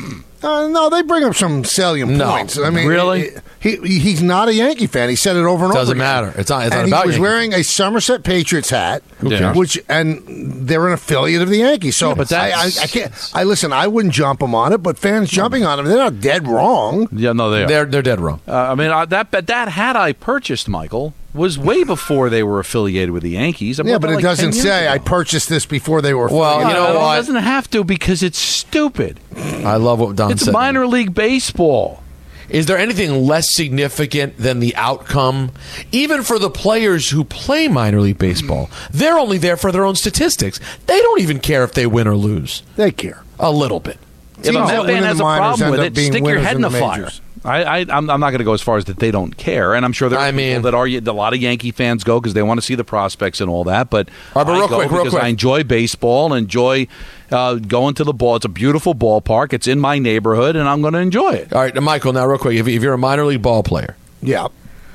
Uh, no, they bring up some salient No. points. I mean, Really? he, he he's not a Yankee fan. He said it over and over. Doesn't again. matter. It's not- it's not and about he was Yankees. wearing a Somerset Patriots hat, cares? which and they're an affiliate of the Yankees. So, Yeah, but I, I, that's- I can't. I listen. I wouldn't jump them on it, but fans jumping on them, they're not dead wrong. Yeah, no, they are. They're they're dead wrong. Uh, I mean, uh, that but that hat I purchased, Michael, was way before they were affiliated with the Yankees. I Yeah, bought but that it like doesn't ten years say ago. I purchased this before they were. Well, affiliated. you know No, what? It doesn't have to because it's stupid. I love what Don It's said. minor league baseball. Is there anything less significant than the outcome? Even for the players who play minor league baseball, they're only there for their own statistics. They don't even care if they win or lose. They care. A little bit. If a Teams that Met win fan in has the a minors problem end with up it, being stick your winners head in the, the fire. majors. I, I, I'm, I'm not going to go as far as that they don't care, and I'm sure there are I people mean- that are a lot of Yankee fans go because they want to see the prospects and all that. But, All right, but I real go quick, real because quick. I enjoy baseball and enjoy uh, going to the ball. It's a beautiful ballpark. It's in my neighborhood, and I'm going to enjoy it. All right, now, Michael, now real quick, if, if you're a minor league ball player, Yeah.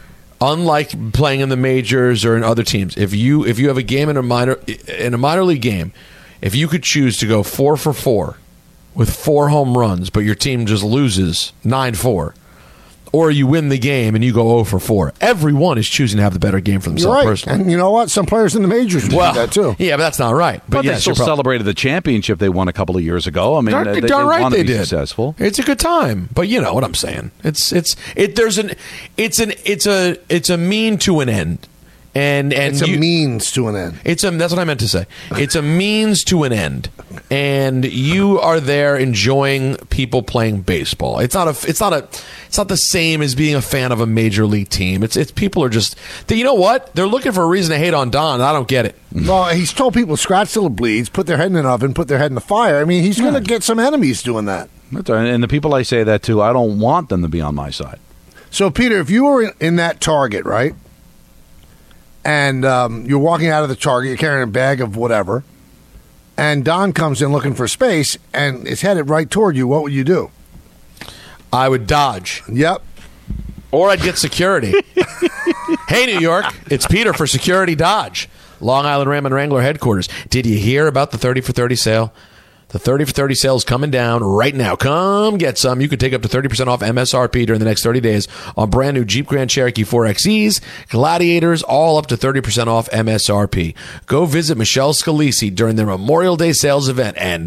unlike playing in the majors or in other teams, if you if you have a game in a minor in a minor league game, if you could choose to go four for four with four home runs, but your team just loses nine four, or you win the game and you go zero for four, everyone is choosing to have the better game for You're themselves right. personally. And you know what? Some players in the majors do Well, that too. yeah, but that's not right. But, But yes, they still you're prob- celebrated the championship they won a couple of years ago. I mean, Darn, they, they, darn right want to they be did. successful. It's a good time, but you know what I'm saying. It's it's it. There's an it's an it's a it's a mean to an end, and and It's a you- means to an end. It's a that's what I meant to say. It's a means to an end, and you are there enjoying people playing baseball. It's not a it's not a it's not the same as being a fan of a major league team. It's it's people are just they, you know what, they're looking for a reason to hate on Don. And I don't get it. Well, he's told people scratch till it bleeds, put their head in an oven, put their head in the fire. I mean, he's going to get some enemies doing that. That's all right. And the people I say that to, I don't want them to be on my side. So, Peter, if you were in, in that Target, right, and um, you're walking out of the Target, you're carrying a bag of whatever, and Don comes in looking for space and is headed right toward you, what would you do? I would dodge. Yep. Or I'd get security. Hey, New York, it's Peter for Security Dodge, Long Island Ram and Wrangler headquarters. Did you hear about the thirty for thirty sale? The thirty for thirty sale is coming down right now. Come get some. You could take up to thirty percent off M S R P during the next thirty days on brand new Jeep Grand Cherokee four X Es, Gladiators, all up to thirty percent off M S R P. Go visit Michelle Scalisi during their Memorial Day sales event and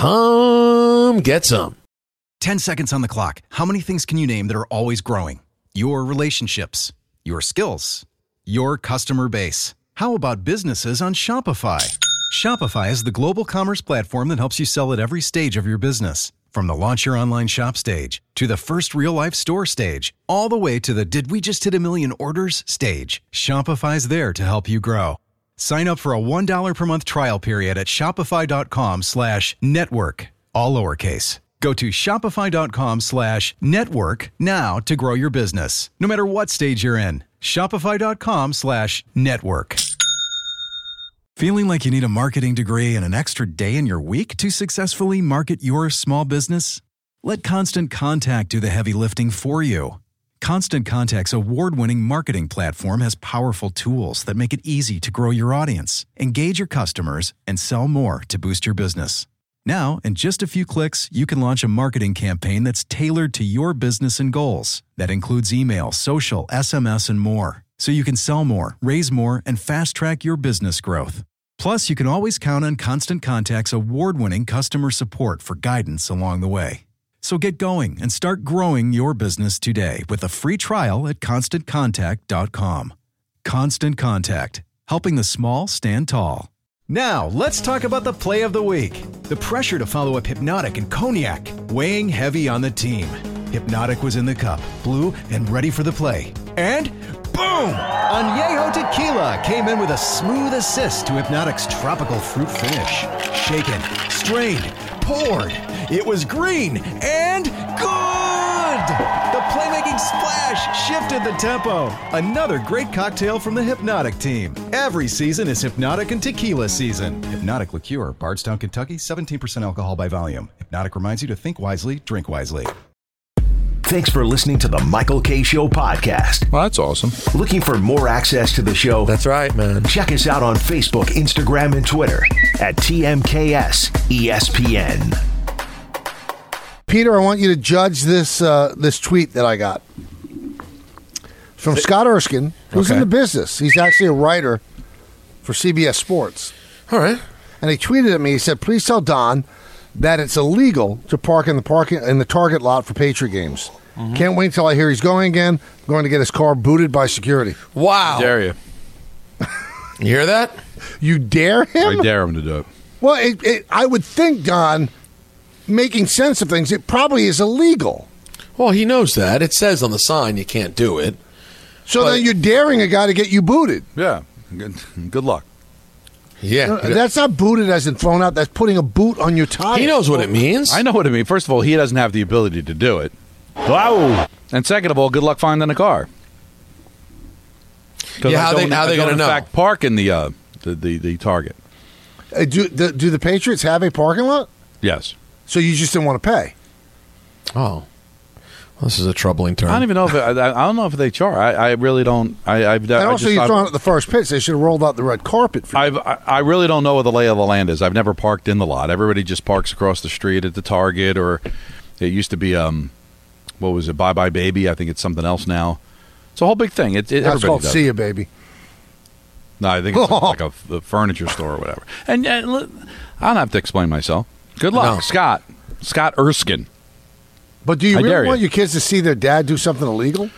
come get some. ten seconds on the clock. How many things can you name that are always growing? Your relationships, your skills, your customer base. How about businesses on Shopify? Shopify is the global commerce platform that helps you sell at every stage of your business. From the launch your online shop stage to the first real-life store stage, all the way to the did we just hit a million orders stage, Shopify's there to help you grow. Sign up for a one dollar per month trial period at shopify.com slash network, all lowercase. Go to shopify.com slash network now to grow your business, no matter what stage you're in. Shopify.com slash network. Feeling like you need a marketing degree and an extra day in your week to successfully market your small business? Let Constant Contact do the heavy lifting for you. Constant Contact's award-winning marketing platform has powerful tools that make it easy to grow your audience, engage your customers, and sell more to boost your business. Now, in just a few clicks, you can launch a marketing campaign that's tailored to your business and goals. That includes email, social, S M S, and more. So you can sell more, raise more, and fast-track your business growth. Plus, you can always count on Constant Contact's award-winning customer support for guidance along the way. So get going and start growing your business today with a free trial at constant contact dot com. Constant Contact, helping the small stand tall. Now, let's talk about the play of the week. The pressure to follow up Hypnotic and Cognac, weighing heavy on the team. Hypnotic was in the cup, blue, and ready for the play. And boom! Añejo Tequila came in with a smooth assist to Hypnotic's tropical fruit finish. Shaken, strained, poured. It was green and good! The playmaking splash shifted the tempo. Another great cocktail from the Hypnotic team. Every season is Hypnotic and Tequila season. Hypnotic Liqueur, Bardstown, Kentucky, seventeen percent alcohol by volume. Hypnotic reminds you to think wisely, drink wisely. Thanks for listening to the Michael Kay Show podcast. Well, that's awesome. Looking for more access to the show? That's right, man. Check us out on Facebook, Instagram, and Twitter at T M K S E S P N. Peter, I want you to judge this uh, this tweet that I got from Scott Erskine, who's Okay. in the business. He's actually a writer for C B S Sports. All right. And he tweeted at me. He said, "Please tell Don that it's illegal to park in the parking in the Target lot for Patriot games. Mm-hmm. Can't wait until I hear he's going again. I'm going to get his car booted by security." Wow. I dare you. You hear that? You dare him? I dare him to do it. Well, it, it, I would think, Don, making sense of things, it probably is illegal. Well, he knows that. It says on the sign you can't do it. So But- then you're daring a guy to get you booted. Yeah. Good, good luck. Yeah. Uh, That's not booted as in thrown out. That's putting a boot on your tire. He knows what it means. I know what it means. First of all, he doesn't have the ability to do it. Wow. And second of all, good luck finding a car. 'Cause Yeah, I how they- don't- how I they don't, gonna in know? fact, park in the, uh, the, the, the Target. Uh, do, the, do the Patriots have a parking lot? Yes. So you just didn't want to pay? Oh. This is a troubling turn. I don't even know if it, I, I don't know if they charge. I, I really don't. I, I've. And I also, just, you're I've, throwing out the first pitch. They should have rolled out the red carpet for you. I've, I I really don't know what the lay of the land is. I've never parked in the lot. Everybody just parks across the street at the Target, or it used to be um, what was it? Bye Bye Baby. I think it's something else now. It's a whole big thing. It, it, That's everybody called does. See Ya, baby. No, I think it's like a, a furniture store or whatever. And, and look, I don't have to explain myself. Good luck, No. Scott. Scott Erskine. But do you I dare really you. want your kids to see their dad do something illegal?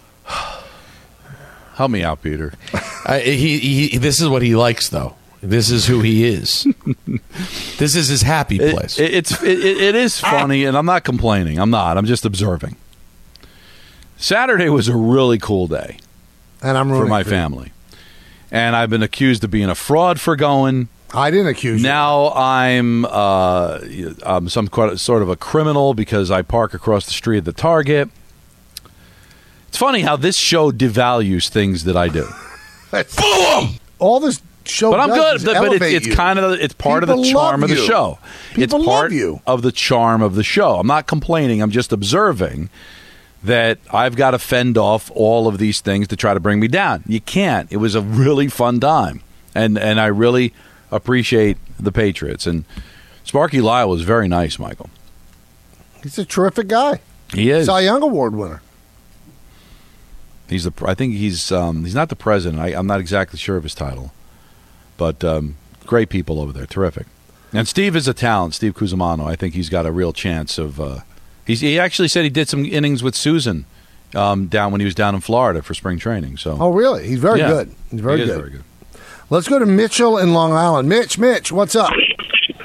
Help me out, Peter. I, he, he, this is what he likes, though. This is who he is. This is his happy It- place. it, it's it, it is funny, and I'm not complaining. I'm not. I'm just observing. Saturday was a really cool day And I'm for rooting my for you. family, and I've been accused of being a fraud for going. I didn't accuse you. Now I'm uh, I'm some quite- sort of a criminal because I park across the street at the Target. It's funny how this show devalues things that I do. Boom! All this show But I'm does good. is But it's elevate it's you. kind of it's part of People the charm love of the you. show. People it's love part you. of the charm of the show. I'm not complaining. I'm just observing that I've got to fend off all of these things to try to bring me down. You can't. It was a really fun time, and and I really appreciate the Patriots. And Sparky Lyle was very nice, Michael. He's a terrific guy. He is. Cy Young Award winner. He's the. I think he's. Um, he's not the president. I, I'm not exactly sure of his title, but um, great people over there. Terrific. And Steve is a talent. Steve Cusimano. I think he's got a real chance of. Uh, he's. He actually said he did some innings with Susan um, down when he was down in Florida for spring training. So. Oh, really? He's very Yeah. good. He's very He is good. very good. Let's go to Mitchell in Long Island. Mitch, Mitch, what's up? Hey,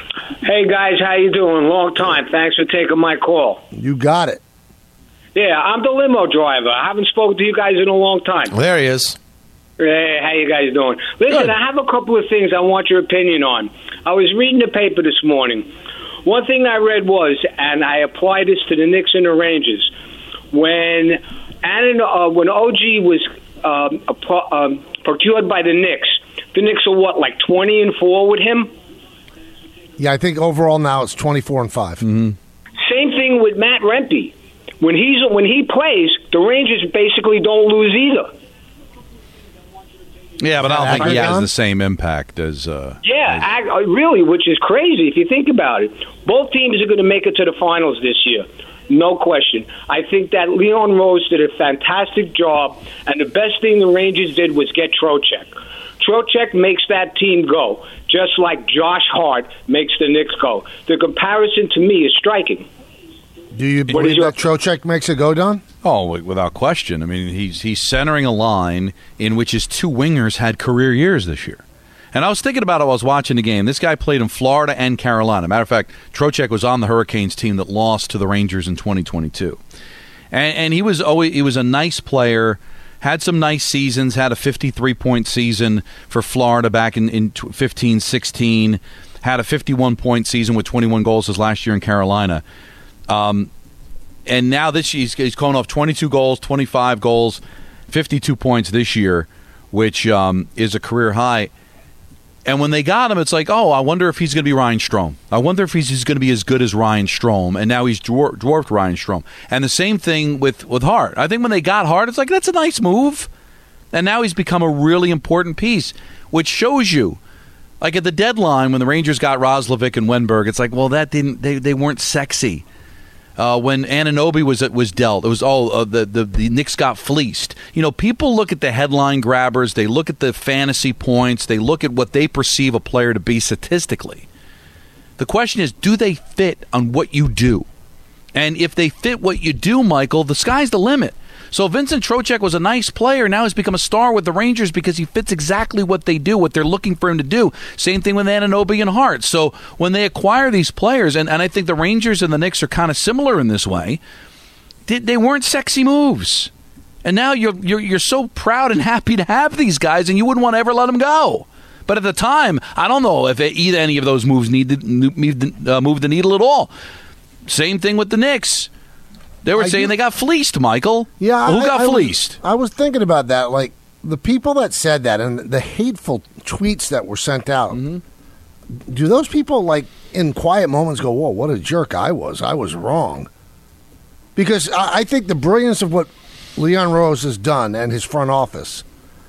Hey, guys, how you doing? Long time. Thanks for taking my call. You got it. Yeah, I'm the limo driver. I haven't spoken to you guys in a long time. There he is. Hey, how you guys doing? Listen, Good. I have a couple of things I want your opinion on. I was reading the paper this morning. One thing I read was, and I apply this to the Knicks and the Rangers, when Anna, uh, when O G was um, uh, um, procured by the Knicks, the Knicks are what, like twenty and four with him? Yeah, I think overall now it's twenty-four and five. Mm-hmm. Same thing with Matt Rempe. When he's when he plays, the Rangers basically don't lose either. Yeah, but I don't think he Accurate, has Don? the same impact as. Uh, Yeah, I, I- really, which is crazy if you think about it. Both teams are going to make it to the finals this year. No question. I think that Leon Rose did a fantastic job, and the best thing the Rangers did was get Trocheck. Trocheck makes that team go, just like Josh Hart makes the Knicks go. The comparison to me is striking. Do you What is believe your- that Trocheck makes a go, Don? Oh, wi- without question. I mean, he's he's centering a line in which his two wingers had career years this year. And I was thinking about it while I was watching the game. This guy played in Florida and Carolina. Matter of fact, Trocheck was on the Hurricanes team that lost to the Rangers in twenty twenty-two. And, and he was always he was a nice player, had some nice seasons, had a fifty-three point season for Florida back in, in fifteen sixteen, had a fifty-one point season with twenty-one goals his last year in Carolina. Um, and now this year he's, he's coming off twenty-two goals, twenty-five goals, fifty-two points this year, which um, is a career high. And when they got him, it's like, oh, I wonder if he's going to be Ryan Strome. I wonder if he's, he's going to be as good as Ryan Strome. And now he's dwar- dwarfed Ryan Strome. And the same thing with, with Hart. I think when they got Hart, it's like, that's a nice move. And now he's become a really important piece, which shows you, like at the deadline when the Rangers got Roslovic and Wenberg, it's like, well, that didn't they, they weren't sexy. Uh, when Anunoby was was dealt, it was all uh, the, the the Knicks got fleeced. You know, people look at the headline grabbers, they look at the fantasy points, they look at what they perceive a player to be statistically. The question is, do they fit on what you do? And if they fit what you do, Michael, the sky's the limit. So Vincent Trocheck was a nice player. Now he's become a star with the Rangers because he fits exactly what they do, what they're looking for him to do. Same thing with Anunoby and Hart. So when they acquire these players, and, and I think the Rangers and the Knicks are kind of similar in this way, they, they weren't sexy moves. And now you're, you're you're so proud and happy to have these guys, and you wouldn't want to ever let them go. But at the time, I don't know if either any of those moves needed move the, uh, move the needle at all. Same thing with the Knicks. They were I saying do- they got fleeced, Michael. Yeah, Who I- got I was- fleeced? I was thinking about that. Like the people that said that and the hateful tweets that were sent out. Mm-hmm. Do those people, like in quiet moments, go, "Whoa, what a jerk I was! I was wrong." Because I, I think the brilliance of what Leon Rose has done and his front office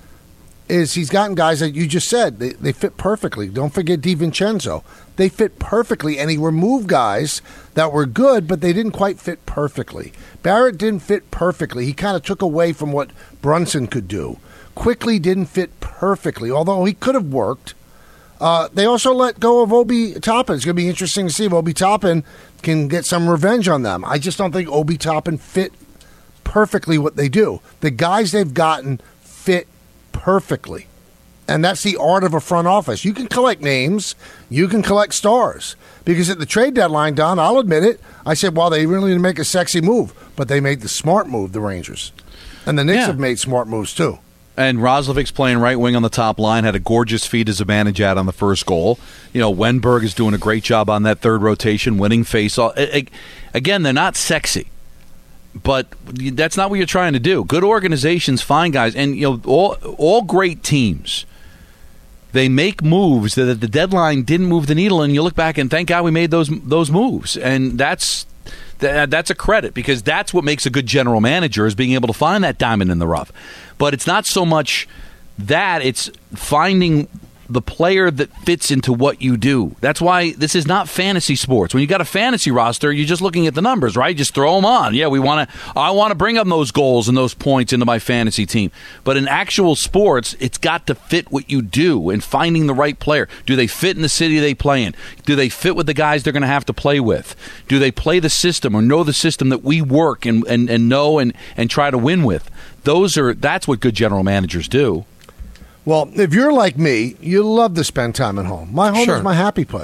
is he's gotten guys that you just said they, they fit perfectly. Don't forget DiVincenzo. They fit perfectly, and he removed guys that were good, but they didn't quite fit perfectly. Barrett didn't fit perfectly. He kind of took away from what Brunson could do. Quickly didn't fit perfectly, although he could have worked. Uh, they also let go of Obi Toppin. It's going to be interesting to see if Obi Toppin can get some revenge on them. I just don't think Obi Toppin fit perfectly what they do. The guys they've gotten fit perfectly. And that's the art of a front office. You can collect names, you can collect stars. Because at the trade deadline, Don, I'll admit it, I said, well, they really didn't make a sexy move, but they made the smart move, the Rangers. And the Knicks Yeah. have made smart moves, too. And Roslovic's playing right wing on the top line, had a gorgeous feed as a Zibanejad on the first goal. You know, Wenberg is doing a great job on that third rotation, winning faceoff. Again, they're not sexy. But that's not what you're trying to do. Good organizations find guys, and you know all all great teams. They make moves that at the deadline didn't move the needle, and you look back and thank God we made those those moves, and that's that, that's a credit because that's what makes a good general manager is being able to find that diamond in the rough. But it's not so much that; it's finding the player that fits into what you do. That's why this is not fantasy sports. When you got a fantasy roster, you're just looking at the numbers, right? Just throw them on. Yeah, we want to. I want to bring up those goals and those points into my fantasy team. But in actual sports, it's got to fit what you do and finding the right player. Do they fit in the city they play in? Do they fit with the guys they're going to have to play with? Do they play the system or know the system that we work and, and, and know and, and try to win with? Those are that's what good general managers do. Well, if you're like me, you love to spend time at home. My home Sure. is my happy place.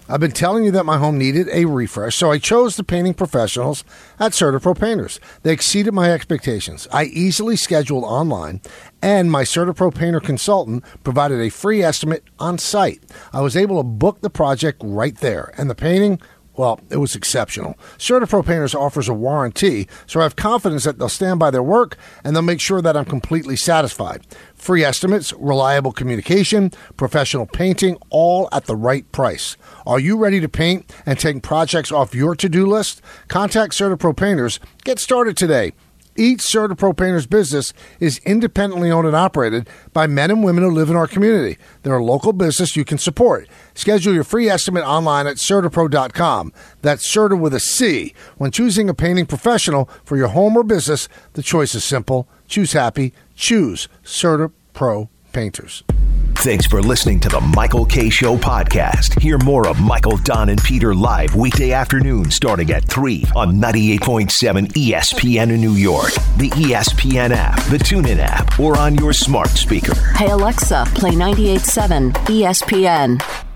I've been telling you that my home needed a refresh, so I chose the painting professionals at CertaPro Painters. They exceeded my expectations. I easily scheduled online, and my CertaPro Painter consultant provided a free estimate on site. I was able to book the project right there, and the painting, well, it was exceptional. CertaPro Painters offers a warranty, so I have confidence that they'll stand by their work and they'll make sure that I'm completely satisfied. Free estimates, reliable communication, professional painting, all at the right price. Are you ready to paint and take projects off your to-do list? Contact CertaPro Painters. Get started today. Each CertaPro Painters business is independently owned and operated by men and women who live in our community. They're a local business you can support. Schedule your free estimate online at Certapro dot com. That's Certa with a C. When choosing a painting professional for your home or business, the choice is simple. Choose happy. Choose CertaPro Painters. Thanks for listening to the Michael Kay Show podcast. Hear more of Michael, Don, and Peter live weekday afternoon starting at three on ninety-eight point seven E S P N in New York, the E S P N app, the TuneIn app, or on your smart speaker. Hey Alexa, play ninety-eight point seven E S P N.